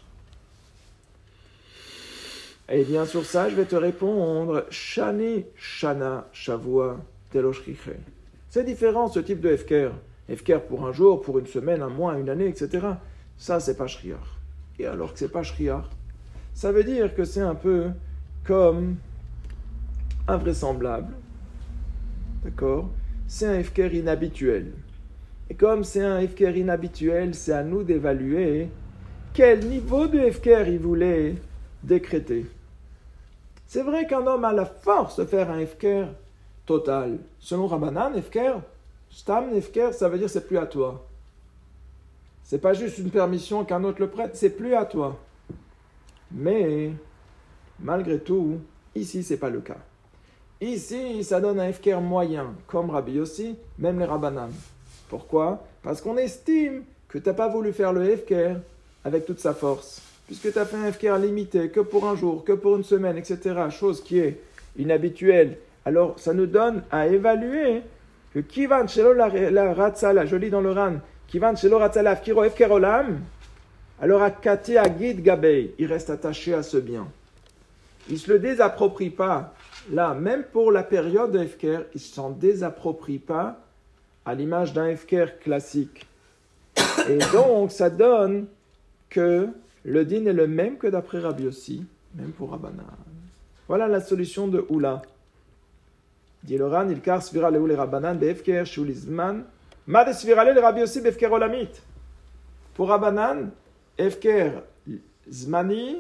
Et bien sur ça, je vais te répondre Shani, Shana, Shavua, Teloshriche. C'est différent ce type de Hefker. Hefker pour un jour, pour une semaine, un mois, une année, et cetera. Ça, c'est pas Shriar. Et alors que c'est pas Shriar, ça veut dire que c'est un peu comme invraisemblable. D'accord? C'est un Hefker inhabituel. Et comme c'est un Hefker inhabituel, c'est à nous d'évaluer quel niveau de Hefker il voulait décréter. C'est vrai qu'un homme a la force de faire un Hefker total. Selon Rabbanan, Hefker, Stam Hefker, ça veut dire c'est plus à toi. C'est pas juste une permission qu'un autre le prête, c'est plus à toi. Mais, malgré tout, ici, c'est pas le cas. Ici, ça donne un Hefker moyen, comme Rabbi aussi, même les Rabbanan. Pourquoi? Parce qu'on estime que tu n'as pas voulu faire le Hefker avec toute sa force. Puisque tu as fait un Hefker limité, que pour un jour, que pour une semaine, et cetera. Chose qui est inhabituelle. Alors, ça nous donne à évaluer que Kivan Shelo la Ratzala, je lis dans le Ran, Kivan Shelo Ratzala Afkiro Hefker Olam, alors à Kati Agid Gabei, il reste attaché à ce bien. Il ne se le désapproprie pas. Là, même pour la période de Hefker, il ne s'en désapproprie pas à l'image d'un Hefker classique. Et donc, ça donne que le din est le même que d'après Rabbi Yossi, même pour Rabbanan. Voilà la solution de Oula. Dit le Ran, il car svira le Oule Rabbanan be'Hefker shulizman, ma de svira le Rabbi Yossi be'Hefker olamit. Pour Rabbanan, Hefker zmani,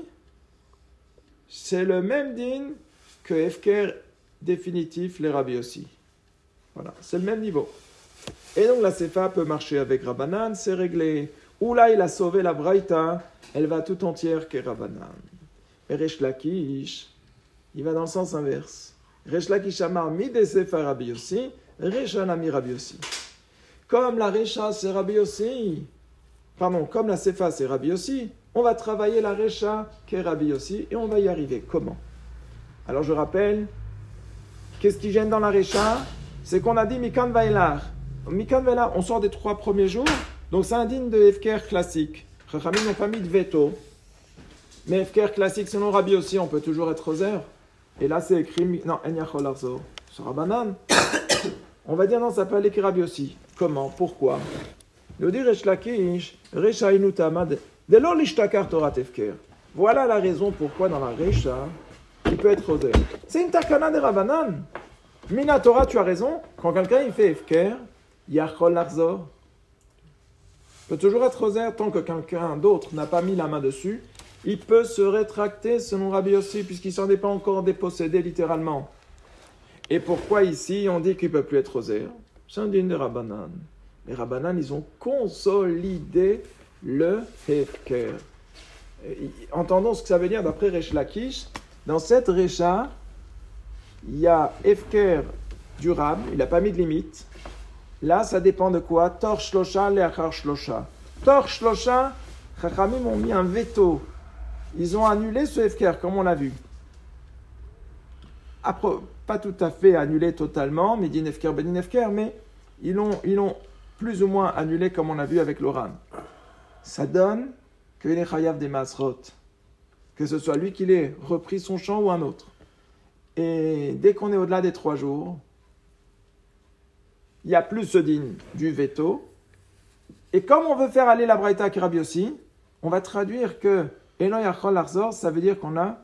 c'est le même din que Hefker définitif, les Rabbi Yossi. Voilà, c'est le même niveau. Et donc la Sefa peut marcher avec Rabbanan, c'est réglé. Oula, il a sauvé la Braïta, elle va tout entière que Rabbanan. Et Resh Lakish, il va dans le sens inverse. Resh Lakish amar mi de Sefa Rabbi Yossi, Resh Anami Rabbi Yossi. Comme la Resha c'est Rabbi Yossi, pardon, comme la Sefa c'est Rabbi Yossi, on va travailler la Resha qui est Rabbi Yossi et on va y arriver. Comment? Alors je rappelle, qu'est-ce qui gêne dans la Resha? C'est qu'on a dit Mikan Vailar. Mikan Vailar, on sort des trois premiers jours, donc c'est un digne de Hefker classique. Chachamim n'ont pas mis de veto. Mais Hefker classique, selon Rabbi aussi, on peut toujours être rosaire. Et là, c'est écrit, non, En Yachol Arzo, sur Rabbanan. On va dire, non, ça peut aller que Rabbi aussi. Comment? Pourquoi? Il dit, Resh Lakish, Resha Inutama, de l'or l'ishtakar Torah Hefker. Voilà la raison pourquoi dans la Resha, il peut être rosaire. C'est une takana de Rabbanan. Mina Torah, tu as raison. Quand quelqu'un il fait Hefker, Yachol Arzor peut toujours être rosaire tant que quelqu'un d'autre n'a pas mis la main dessus. Il peut se rétracter selon Rabbi Yossi puisqu'il ne s'en est pas encore dépossédé littéralement. Et pourquoi ici on dit qu'il ne peut plus être rosaire? C'est un digne de Rabbanan. Les Rabbanan, ils ont consolidé le Hefker. Entendons ce que ça veut dire d'après Resh Lakish. Dans cette Resha, il y a Hefker durable, il n'a pas mis de limite. Là, ça dépend de quoi? Tor shlosha, leachar shlosha. Tor shlosha, Chachamim ont mis un veto. Ils ont annulé ce Hefker, comme on l'a vu. Après, pas tout à fait annulé totalement, mais din Hefker, benin Hefker, mais ils l'ont, ils l'ont plus ou moins annulé, comme on l'a vu avec l'Oran. Ça donne qu'il est chayav des masrot. Que ce soit lui qui l'ait repris son chant ou un autre. Et dès qu'on est au-delà des trois jours, il n'y a plus ce digne du veto. Et comme on veut faire aller la Braïta à Rabbi Yossi, on va traduire que Elo Yachol Arzor, ça veut dire qu'on a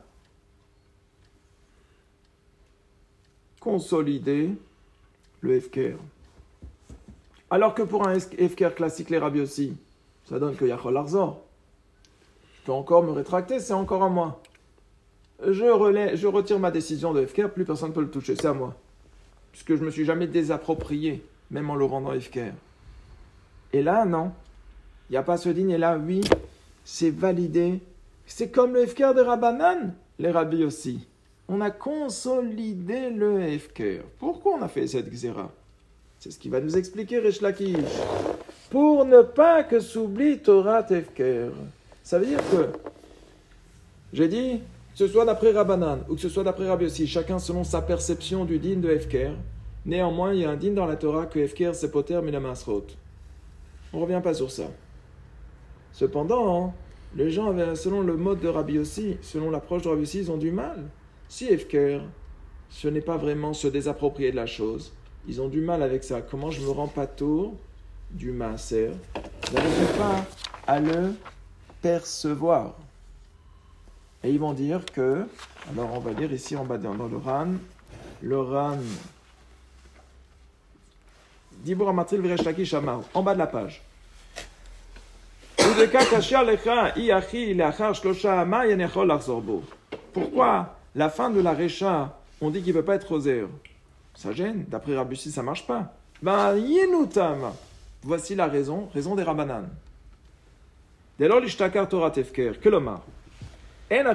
consolidé le Hefker. Alors que pour un Hefker classique, les Rabbi Yossi, ça donne que Yachol Arzor. Je peux encore me rétracter, c'est encore à moi. Je, relais, je retire ma décision de Hefker, plus personne ne peut le toucher, c'est à moi. Puisque je ne me suis jamais désapproprié, même en le rendant Hefker. Et là, non. Il n'y a pas ce digne, et là, oui, c'est validé. C'est comme le Hefker de Rabbanan, les Rabbi aussi. On a consolidé le Hefker. Pourquoi on a fait cette xéra? C'est ce qui va nous expliquer Resh Lakish. Pour ne pas que s'oublie Torah Hefker. Ça veut dire que, j'ai dit, que ce soit d'après Rabbanan ou que ce soit d'après Rabbi Yossi, chacun selon sa perception du din de Hefker. Néanmoins, il y a un din dans la Torah que Hefker c'est poter mais la masrot. On ne revient pas sur ça. Cependant, hein, les gens, avaient, selon le mode de Rabbi Yossi, selon l'approche de Rabbi Yossi, ils ont du mal. Si Hefker, ce n'est pas vraiment se désapproprier de la chose, ils ont du mal avec ça. Comment je me rends pas tour du maaser? Je n'arrive pas à le percevoir. Et ils vont dire que, alors on va lire ici en bas dans le Ran, le Ran, Dibur Amatril V'Resh Lakish Amar, en bas de la page. Pourquoi la fin de la Recha, on dit qu'il ne peut pas être rosaire? Ça gêne, d'après Rabbi Yossi, ça ne marche pas. Ben, Yenutam, voici la raison, raison des Rabbanan. Dès lors, l'ishtakar Torah Hefker, que l'omar. Tu as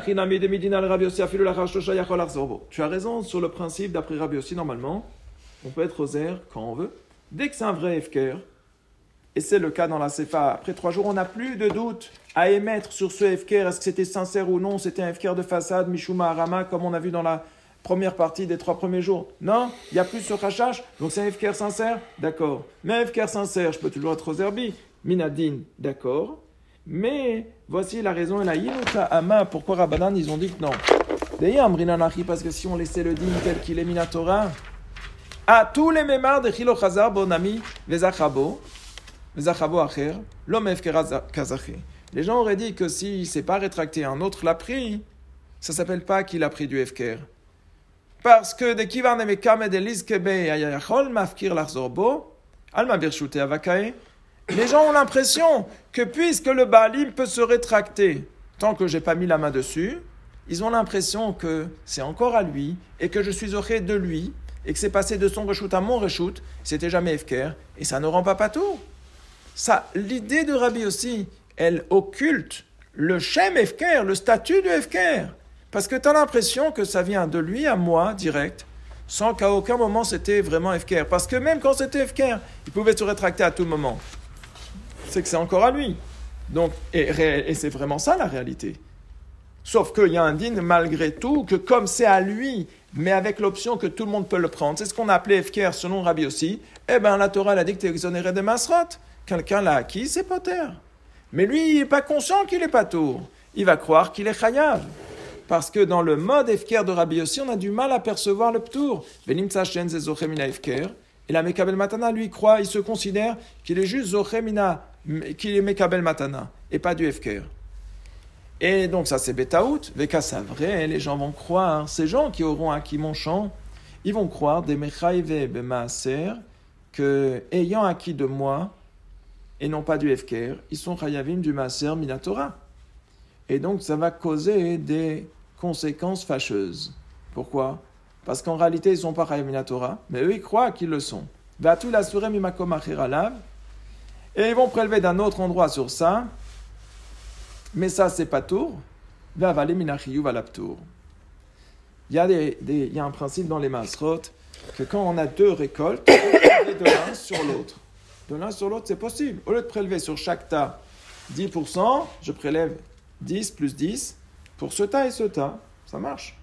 raison sur le principe d'après Rabbi Yossi, normalement, on peut être rosaire quand on veut. Dès que c'est un vrai Hefker, et c'est le cas dans la Sefa. Après trois jours, on n'a plus de doute à émettre sur ce Hefker. Est-ce que c'était sincère ou non? C'était un Hefker de façade, Mishuma Arama, comme on a vu dans la première partie des trois premiers jours. Non, il n'y a plus ce Khashash, donc c'est un Hefker sincère? D'accord. Mais un Hefker sincère, je peux toujours être aux herbis. Minadin, d'accord. Mais voici la raison, et la Yinuta Ama, pourquoi Rabbanan, ils ont dit que non. D'ailleurs, Amrinanachi, parce que si on laissait le din tel qu'il est Minatora, à tous les mémars de Chilo Chazar, Bonami, Vezachabo, Vezachabo Acher, l'homme Hefker Kazaché. Les gens auraient dit que s'il ne s'est pas rétracté, un autre l'a pris, ça ne s'appelle pas qu'il a pris du Hefker. Parce que de Kivar Nemekam de Lizkebe Ayachol, Mafkir Larzorbo, Alma Birshute Avakae, les gens ont l'impression que puisque le Baalim peut se rétracter, tant que je n'ai pas mis la main dessus, ils ont l'impression que c'est encore à lui, et que je suis auprès de lui, et que c'est passé de son reshoot à mon reshoot, c'était jamais Hefker, et ça ne rend pas patou. Ça, l'idée de Rabbi aussi, elle occulte le Shem Hefker, le statut de Hefker. Parce que tu as l'impression que ça vient de lui à moi, direct, sans qu'à aucun moment c'était vraiment Hefker. Parce que même quand c'était Hefker, il pouvait se rétracter à tout moment. C'est que c'est encore à lui. Donc, et, et c'est vraiment ça la réalité. Sauf qu'il y a un din malgré tout, que comme c'est à lui, mais avec l'option que tout le monde peut le prendre, c'est ce qu'on a appelé Hefker selon Rabbi aussi, eh bien la Torah elle a dit que tu es exonéré de Masrot. Quelqu'un l'a acquis, c'est poter. Mais lui, il n'est pas conscient qu'il est patour. Il va croire qu'il est chayav. Parce que dans le mode Hefker de Rabbi aussi, on a du mal à percevoir le ptour. Benimtsa shen ze zoche mina Hefker. Et la Mekabel Matana, lui, croit, il se considère qu'il est juste zoche mina, qu'il est Mekabel Matana, et pas du Hefker. Et donc ça c'est Betaout, Veka c'est vrai, les gens vont croire, ces gens qui auront acquis mon champ, ils vont croire des Mechaive Bemaaser, que ayant acquis de moi, et non pas du Hefker, ils sont Chayavim du Maaser Minatora. Et donc ça va causer des conséquences fâcheuses. Pourquoi? Parce qu'en réalité ils ne sont pas Chayavim Minatora, mais eux ils croient qu'ils le sont. Vatu la surem imakom acher alav, et ils vont prélever d'un autre endroit sur ça. Mais ça, c'est pas tour. Va avaler minachiyuv va l'aptour. Il y a des, des, il y a un principe dans les masrot que quand on a deux récoltes, on peut prélever de l'un sur l'autre. De l'un sur l'autre, c'est possible. Au lieu de prélever sur chaque tas dix pour cent, je prélève dix plus dix pour ce tas et ce tas. Ça marche.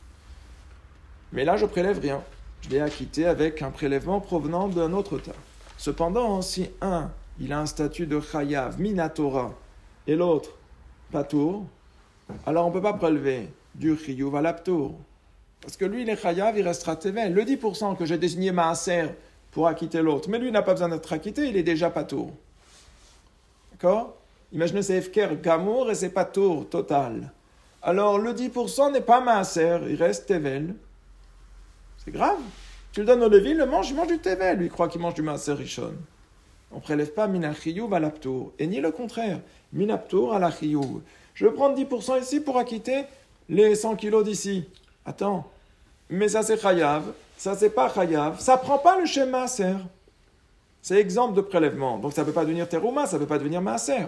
Mais là, je prélève rien. Je l'ai acquitté avec un prélèvement provenant d'un autre tas. Cependant, si un, il a un statut de chayav, minatora, et l'autre, patour, alors on ne peut pas prélever du chiyuv à l'aptour. Parce que lui, il est chayav, il restera tevel. Le dix pour cent que j'ai désigné maaser pour acquitter l'autre, mais lui, il n'a pas besoin d'être acquitté, il est déjà patour. D'accord? Imaginez, c'est Hefker Gamour et c'est patour total. Alors, le dix pour cent n'est pas maaser, il reste tevel. C'est grave. Tu le donnes au Lévi, il le mange, il mange du tevel. Lui, il croit qu'il mange du maaser rishon. On ne prélève pas min chiyuv à l'aptour. Et ni le contraire. Min aptour à la chiyuv. Je vais prendre dix pour cent ici pour acquitter les cent kilos d'ici. Attends. Mais ça c'est chayav. Ça c'est pas chayav. Ça prend pas le shem maaser. C'est exemple de prélèvement. Donc ça ne peut pas devenir terouma, ça ne peut pas devenir maaser.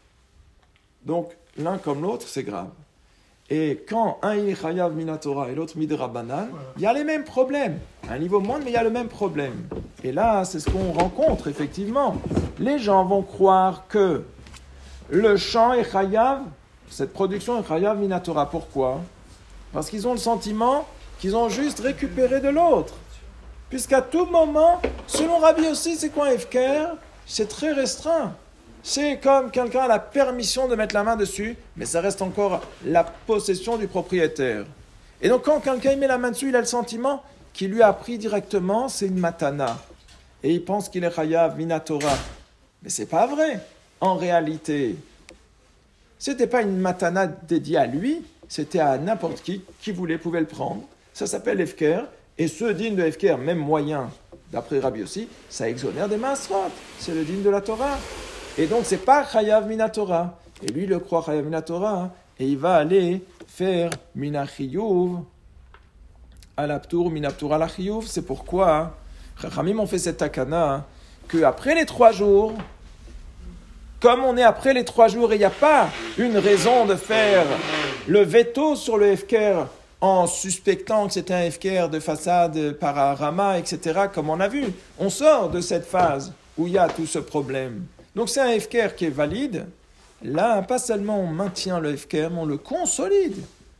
Donc l'un comme l'autre, c'est grave. Et quand un il est chayav minatora et l'autre midrabanan, il y a les mêmes problèmes. À un niveau moindre, mais il y a le même problème. Et là, c'est ce qu'on rencontre, effectivement. Les gens vont croire que le champ est chayav, cette production est chayav minatora. Pourquoi? Parce qu'ils ont le sentiment qu'ils ont juste récupéré de l'autre. Puisqu'à tout moment, selon Rabbi aussi, c'est quoi Hefker? C'est très restreint. C'est comme quelqu'un a la permission de mettre la main dessus, mais ça reste encore la possession du propriétaire. Et donc quand quelqu'un met la main dessus, il a le sentiment qu'il lui a pris directement, c'est une matana. Et il pense qu'il est chayav minatora. Mais c'est pas vrai. En réalité, c'était pas une matana dédiée à lui, c'était à n'importe qui, qui voulait, pouvait le prendre. Ça s'appelle Hefker. Et ce din de Hefker, même moyen, d'après Rabbi aussi, ça exonère des masrot. C'est le din de la Torah. Et donc, c'est pas chayav minatora. Et lui, il le croit chayav minatora. Hein, et il va aller faire minachiyuv à l'aptour, minaptour à la chiyuv. C'est pourquoi, Chachamim ont fait cette takana, hein, qu'après les trois jours, comme on est après les trois jours, et il n'y a pas une raison de faire le veto sur le Hefker en suspectant que c'était un Hefker de façade par Rama, et cetera, comme on a vu. On sort de cette phase où il y a tout ce problème. Donc c'est un Hefker qui est valide. Là, pas seulement on maintient le Hefker, mais on le consolide.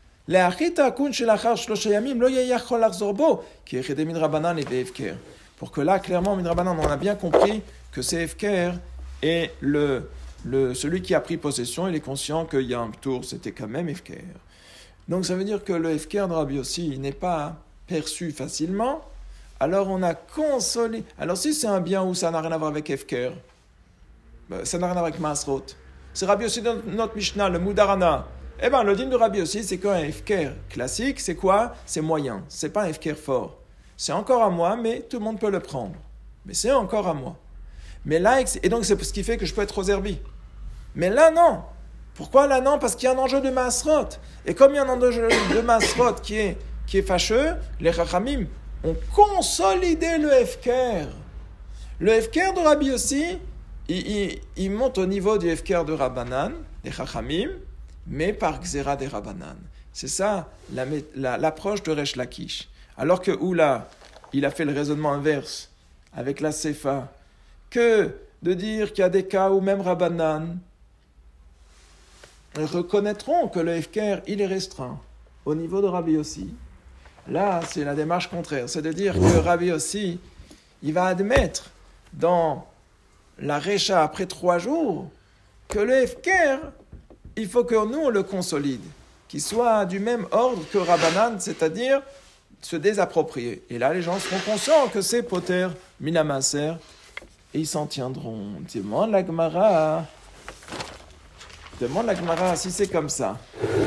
Pour que là, clairement, Midrabanan, on a bien compris que c'est Hefker et le, le, celui qui a pris possession, il est conscient qu'il y a un tour, c'était quand même Hefker. Donc ça veut dire que le Hefker de Rabbi Yossi n'est pas perçu facilement, alors on a consolidé. Alors si c'est un bien où ça n'a rien à voir avec Hefker, ça n'a rien à voir avec Masrot. C'est Rabbi Yossi dans notre Mishnah, le Moudarana. Eh bien, le din de Rabbi Yossi, c'est qu'un Hefker classique, c'est quoi? C'est moyen, c'est pas un Hefker fort. C'est encore à moi, mais tout le monde peut le prendre. Mais c'est encore à moi. Mais là, et donc c'est ce qui fait que je peux être aux herbies. Mais là, non. Pourquoi là, non? Parce qu'il y a un enjeu de Masrot. Et comme il y a un enjeu de Masrot qui est, qui est fâcheux, les Chachamim ont consolidé le Hefker. Le Hefker de Rabbi Yossi, il, il, il monte au niveau du Hefker de Rabbanan, des Chachamim, mais par Xéra des Rabbanan. C'est ça la, la, l'approche de Resh Lakish. Alors que Oula, il a fait le raisonnement inverse avec la Sefa, que de dire qu'il y a des cas où même Rabbanan reconnaîtront que le Hefker, il est restreint au niveau de Rabbi Yossi. Là, c'est la démarche contraire. C'est de dire que Rabbi Yossi, il va admettre dans la Recha après trois jours que le Hefker, il faut que nous, on le consolide, qu'il soit du même ordre que Rabbanan, c'est-à-dire se désapproprier. Et là, les gens seront conscients que c'est Poter, Minamaser, et ils s'en tiendront. Demande la Gemara. Demande la Gemara si c'est comme ça.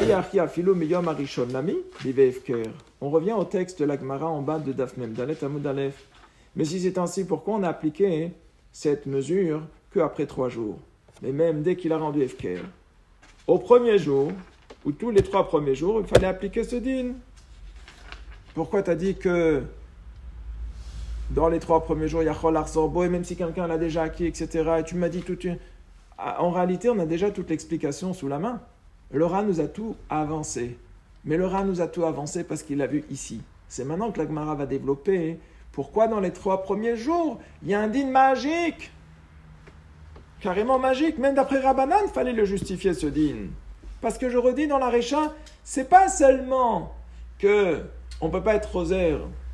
On revient au texte de la Gemara en bas de Daf Mem Dalet Amud Aleph. Mais si c'est ainsi, pourquoi on a appliqué cette mesure qu'après trois jours? Mais même dès qu'il a rendu Hefker, au premier jour, ou tous les trois premiers jours, il fallait appliquer ce din. Pourquoi tu as dit que dans les trois premiers jours, il y a Chol Arzorbo, et même si quelqu'un l'a déjà acquis, et cetera, et tu m'as dit tout. En réalité, on a déjà toute l'explication sous la main. Le Ran nous a tout avancé. Mais le Ran nous a tout avancé parce qu'il l'a vu ici. C'est maintenant que la Gemara va développer pourquoi dans les trois premiers jours, il y a un din magique. Carrément magique. Même d'après Rabbanan, il fallait le justifier ce din. Parce que je redis dans la Recha, c'est pas seulement que on ne peut pas être rosaire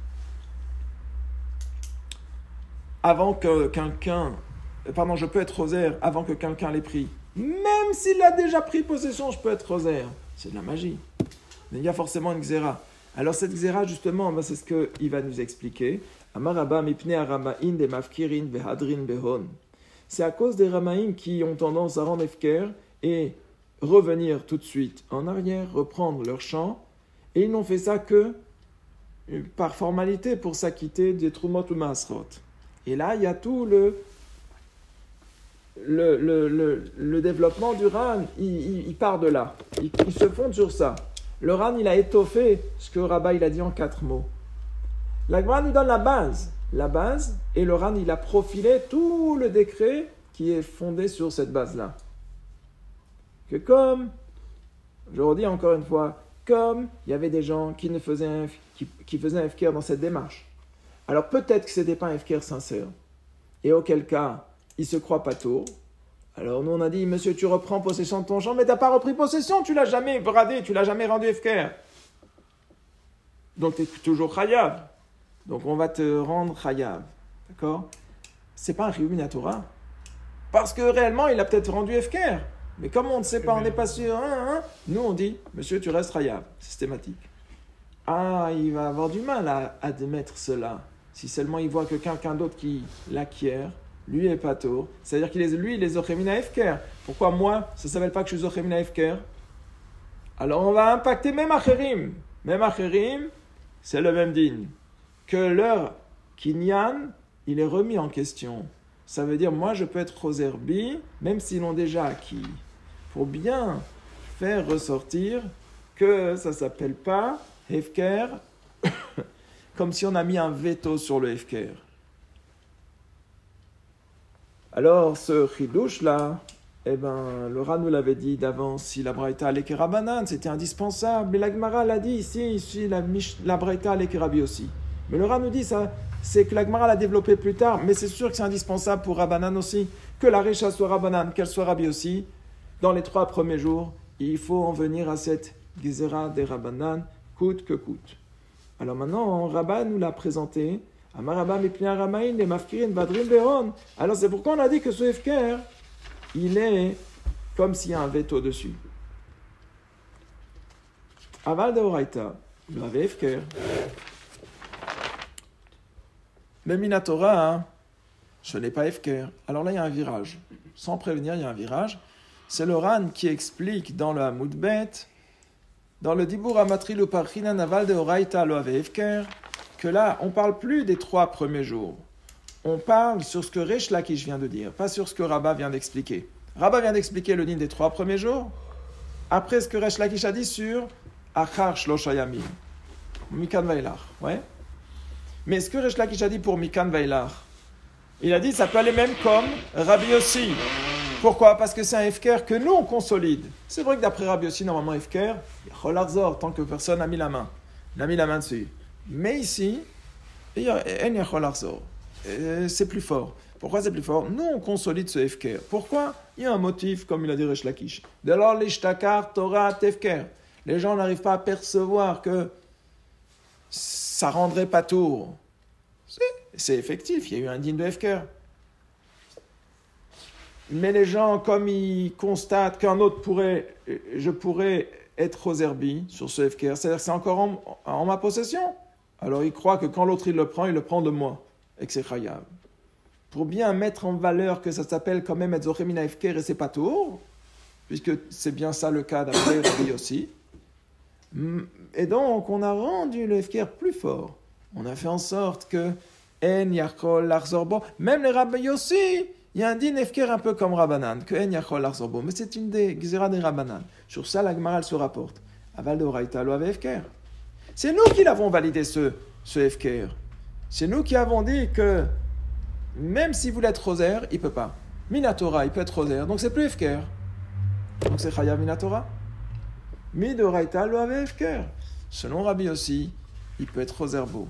avant que quelqu'un... Pardon, je peux être rosaire avant que quelqu'un l'ait pris. Même s'il a déjà pris possession, je peux être rosaire. C'est de la magie. Mais il y a forcément une xéra. Alors cette xéra, justement, ben, c'est ce qu'il va nous expliquer. Amaraba mipne aramain de mafkirin behadrin behon. C'est à cause des ramaïm qui ont tendance à rendre efker et revenir tout de suite en arrière, reprendre leur champ. Et ils n'ont fait ça que par formalité pour s'acquitter des trumot ou masrot. Et là, il y a tout le... Le, le, le, le développement du Ran, il, il, il part de là. Il, il se fonde sur ça. Le Ran, il a étoffé ce que Rabat il a dit en quatre mots. La Gemara nous donne la base. La base, et le Ran, il a profilé tout le décret qui est fondé sur cette base-là. Que comme, je redis encore une fois, comme il y avait des gens qui, ne faisaient, un, qui, qui faisaient un Hefker dans cette démarche. Alors peut-être que ce n'était pas un Hefker sincère. Et auquel cas, il se croit pas tôt. Alors nous on a dit, monsieur, tu reprends possession de ton champ, mais tu n'as pas repris possession, tu l'as jamais bradé, tu l'as jamais rendu Hefker. Donc tu es toujours chayav. Donc on va te rendre chayav. D'accord? C'est pas un Riyuv Minatora. Parce que réellement, il a peut-être rendu Hefker. Mais comme on ne sait pas, on n'est pas sûr, hein, hein, nous on dit, monsieur, tu restes chayav. Systématique. Ah, il va avoir du mal à admettre cela. Si seulement il voit que quelqu'un d'autre qui l'acquiert, lui est pas tôt. C'est-à-dire qu'il est, lui, il est Zochemina Hefker. Pourquoi moi, ça ne s'appelle pas que je suis Zochemina Hefker? Alors on va impacter même Acherim. Même Acherim, c'est le même digne. Que leur Kinyan, il est remis en question. Ça veut dire, moi, je peux être Roserbi, même s'ils l'ont déjà acquis. Pour bien faire ressortir que ça ne s'appelle pas Hefker, comme si on a mis un veto sur le Hefker. Alors, ce chidouche-là, eh ben, le Ran nous l'avait dit d'avance, si la Braïta allait Kerabanan, c'était indispensable. Mais la Gemara l'a dit ici, ici la, Mish, la Braïta allait Kerabi aussi. Mais le Ran nous dit, ça, c'est que la Gemara l'a développé plus tard, mais c'est sûr que c'est indispensable pour Rabbanan aussi, que la Recha soit Rabbanan, qu'elle soit Rabbi aussi. Dans les trois premiers jours, il faut en venir à cette Gezerah des Rabbanan, coûte que coûte. Alors maintenant, Rabban nous l'a présenté. Amarabam et Pnia Ramain, les Mafkirin, Badrin, Beron. Alors c'est pourquoi on a dit que ce Hefker, il est comme s'il y a un veto dessus. Aval de Horaïta, il avait Hefker. Mais Minatora, hein, ce n'est pas Hefker. Alors là, il y a un virage. Sans prévenir, il y a un virage. C'est le Ran qui explique dans le Hamoud Bet, dans le Dibur Amatri le Parchinan Aval de Horaïta, le avait Hefker, que là, on ne parle plus des trois premiers jours. On parle sur ce que Resh Lakish vient de dire, pas sur ce que Rabba vient d'expliquer. Rabba vient d'expliquer le din des trois premiers jours, après ce que Resh Lakish a dit sur Achar Shlosh Hayamim, Mikan Vailach. Ouais. Mais ce que Resh Lakish a dit pour Mikan Vailach, il a dit ça peut aller même comme Rabbi Yossi. Pourquoi ? Parce que c'est un Hefker que nous on consolide. C'est vrai que d'après Rabbi Yossi, normalement Hefker, Yachol Arzor, tant que personne n'a mis la main. Il a mis la main dessus. Mais ici, c'est plus fort. Pourquoi c'est plus fort ? Nous, on consolide ce Hefker. Pourquoi ? Il y a un motif, comme il a dit Resh Lakish. De alors, l'ishtakar Torah Tefker. Les gens n'arrivent pas à percevoir que ça rendrait pas tour. C'est, c'est effectif, il y a eu un digne de Hefker. Mais les gens, comme ils constatent qu'un autre pourrait, je pourrais être aux herbies sur ce Hefker, c'est-à-dire que c'est encore en, en ma possession. Alors il croit que quand l'autre il le prend, il le prend de moi, et que c'est chayav. Pour bien mettre en valeur que ça s'appelle quand même Etzoremina Hefker et c'est pas tour, puisque c'est bien ça le cas d'après Rabbi aussi. Et donc on a rendu le Hefker plus fort. On a fait en sorte que En Yachol Larzorbo, même les Rabbi aussi, il y a un din Hefker un peu comme Rabbanan, que En Yachol Larzorbo, mais c'est une des Gzera des Rabbanan. Sur ça, la Gemara se rapporte. Aval de Horaïta lo ave Hefker. C'est nous qui l'avons validé, ce, ce Hefker. C'est nous qui avons dit que même s'il voulait être rosaire, il ne peut pas. Minatora, il peut être rosaire, donc c'est plus Hefker. Donc c'est Chayav Minatora. Mi de Horaïta lo ave Hefker. Selon Rabbi aussi, il peut être rosaire beau.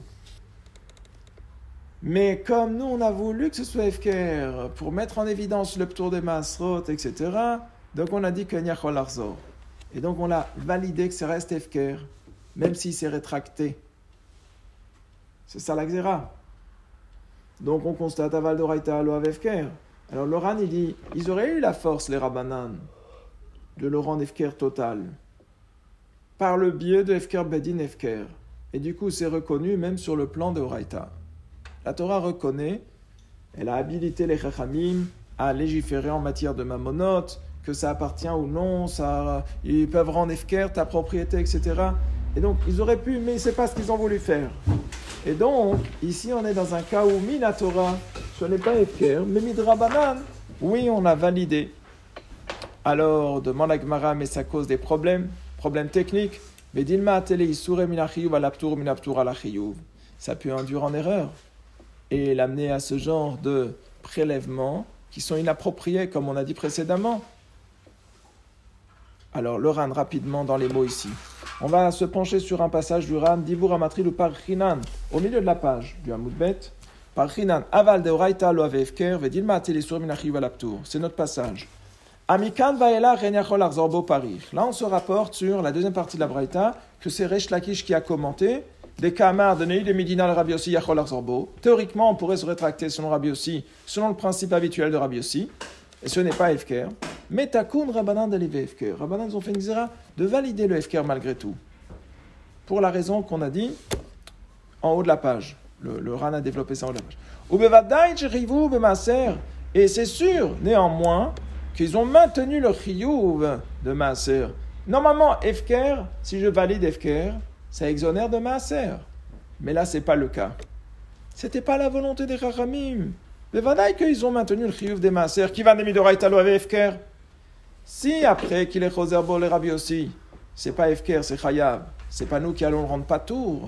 Mais comme nous, on a voulu que ce soit Hefker, pour mettre en évidence le ptour des Masrot, et cetera, donc on a dit que Niachol Arzor. Et donc on l'a validé que ça reste Hefker, même s'il s'est rétracté. C'est ça la Xéra. Donc on constate Aval d'Oraïta lo ave Hefker. Alors Loran, il dit, ils auraient eu la force, les Rabbanan, de le rendre Hefker total, par le biais de Hefker Bedin Hefker. Et du coup, c'est reconnu même sur le plan de Oraïta. La Torah reconnaît, elle a habilité les Chachamim à légiférer en matière de mamonotes, que ça appartient ou non, ça, ils peuvent rendre Hefker ta propriété, et cetera. Et donc, ils auraient pu, mais c'est pas ce qu'ils ont voulu faire. Et donc, ici, on est dans un cas où Mina Torah, ce n'est pas Hefker, mais Midrabanan, oui, on a validé. Alors, demande à Gemara, mais ça cause des problèmes, problèmes techniques. Mais Dilma Atele Isure Minachiyuv Alaptur Minaptur Alachiyuv. Ça peut induire en erreur et l'amener à ce genre de prélèvements qui sont inappropriés, comme on a dit précédemment. Alors, le Ran, rapidement dans les mots ici. On va se pencher sur un passage du Ran, Dibur Amatril ou Parchinan, au milieu de la page du Hamoud Bet. Parchinan, Aval de Oraïta lo ave Hefker, Vedilma Atele Isure Minachiyuv Alaptur. C'est notre passage. Amikan vaela renyachol arzorbo parir. Là, on se rapporte sur la deuxième partie de la Braïta, que c'est Resh Lakish qui a commenté, des Kamar de Nehi de Medina le Rabbi Yossi yachol arzorbo. Théoriquement, on pourrait se rétracter selon Rabbi Yossi, selon le principe habituel de Rabbi Yossi, et ce n'est pas Hefker. Mais Takoun Rabbanan d'Alive Hefker. Rabbanan ont fait une zera de valider le Hefker malgré tout. Pour la raison qu'on a dit en haut de la page. Le, le Ran a développé ça en haut de la page. Ubevadai jerivu bemaser. Et c'est sûr, néanmoins, qu'ils ont maintenu le chiyuv de Maaser. Normalement, Hefker, si je valide Hefker, ça exonère de Maaser. Mais là, ce n'est pas le cas. Ce n'était pas la volonté des Chachamim. Mais voilà qu'ils ont maintenu le chiyuv des Maaser. Qui va d'Emidoraïta lo ave Hefker? Si après qu'il est choser bo le Rabbi aussi, ce n'est pas Hefker, c'est Chayav. Ce n'est pas nous qui allons le rendre pas tour.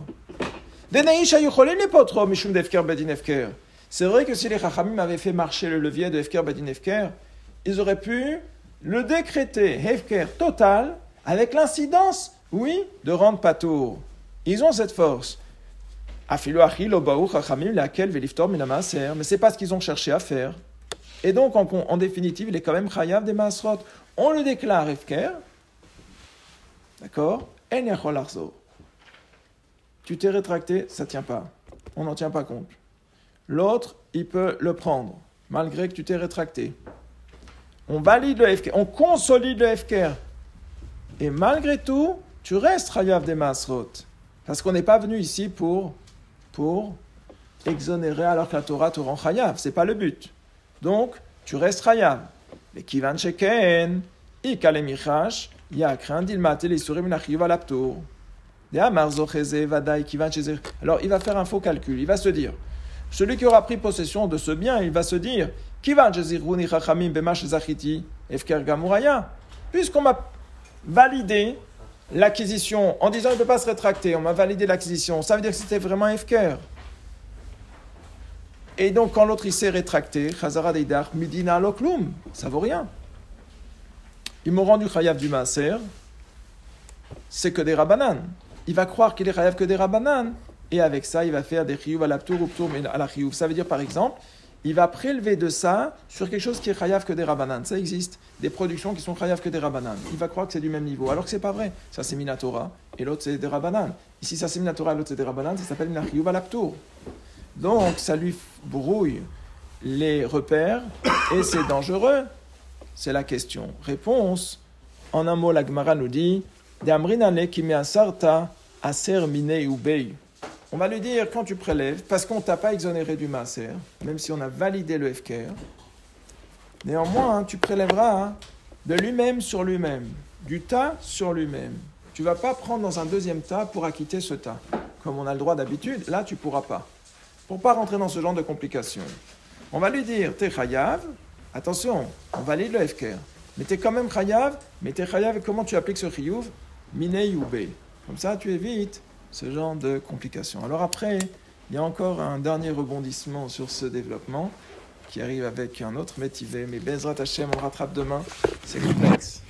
C'est vrai que si les Chachamim avaient fait marcher le levier de Hefker Bedin Hefker, ils auraient pu le décréter Hefker total avec l'incidence, oui, de rendre patour. Ils ont cette force. Afilo achilo baou chachamim laquelle veliftor minamaser. Mais c'est pas ce qu'ils ont cherché à faire. Et donc, en, en définitive, il est quand même chayav des maasrot. On le déclare efker. D'accord? En yachol achzor. Tu t'es rétracté, ça ne tient pas. On n'en tient pas compte. L'autre, il peut le prendre, malgré que tu t'es rétracté. On valide le F K, on consolide le F K. Et malgré tout, tu restes chayav des masrot. Parce qu'on n'est pas venu ici pour, pour exonérer alors que la Torah te rend chayav. Ce n'est pas le but. Donc, tu restes chayav. Mais kivan sheken, ikale michash, yakran dilmate les surim lachiyuv alaptour. Alors, il va faire un faux calcul. Il va se dire, celui qui aura pris possession de ce bien, il va se dire, puisqu'on m'a validé l'acquisition, en disant qu'il ne peut pas se rétracter, on m'a validé l'acquisition, ça veut dire que c'était vraiment un efker. Et donc, quand l'autre il s'est rétracté, ça vaut rien. Ils m'ont rendu chayav du maaser, c'est que des rabbanan. Il va croire qu'il est chayav que des rabbanan, et avec ça, il va faire des chiyuv à la ptour ou ptour à la chiyuv. Ça veut dire, par exemple, il va prélever de ça sur quelque chose qui est chayav que des rabbanan. Ça existe, des productions qui sont chayav que des rabbanan. Il va croire que c'est du même niveau, alors que c'est pas vrai. Ça, c'est minatora, et l'autre, c'est des rabbanan. Ici, ça, c'est minatora, et l'autre, c'est des rabbanan, ça s'appelle la chiyuv à la ptour. Donc, ça lui brouille les repères, et c'est dangereux. C'est la question. Réponse, en un mot, la Gemara nous dit, on va lui dire, quand tu prélèves, parce qu'on ne t'a pas exonéré du maaser, même si on a validé le efker, néanmoins, tu prélèveras de lui-même sur lui-même, du tas sur lui-même. Tu ne vas pas prendre dans un deuxième tas pour acquitter ce tas. Comme on a le droit d'habitude, là, tu ne pourras pas. Pour ne pas rentrer dans ce genre de complications. On va lui dire, t'es chayav, attention, on valide le efker. Mais t'es quand même chayav, mais t'es chayav, et comment tu appliques ce chiyuv? Minei ou be. Comme ça, tu évites ce genre de complications. Alors après, il y a encore un dernier rebondissement sur ce développement qui arrive avec un autre métivé, mais Bezrat Hashem, on le rattrape demain, c'est complexe.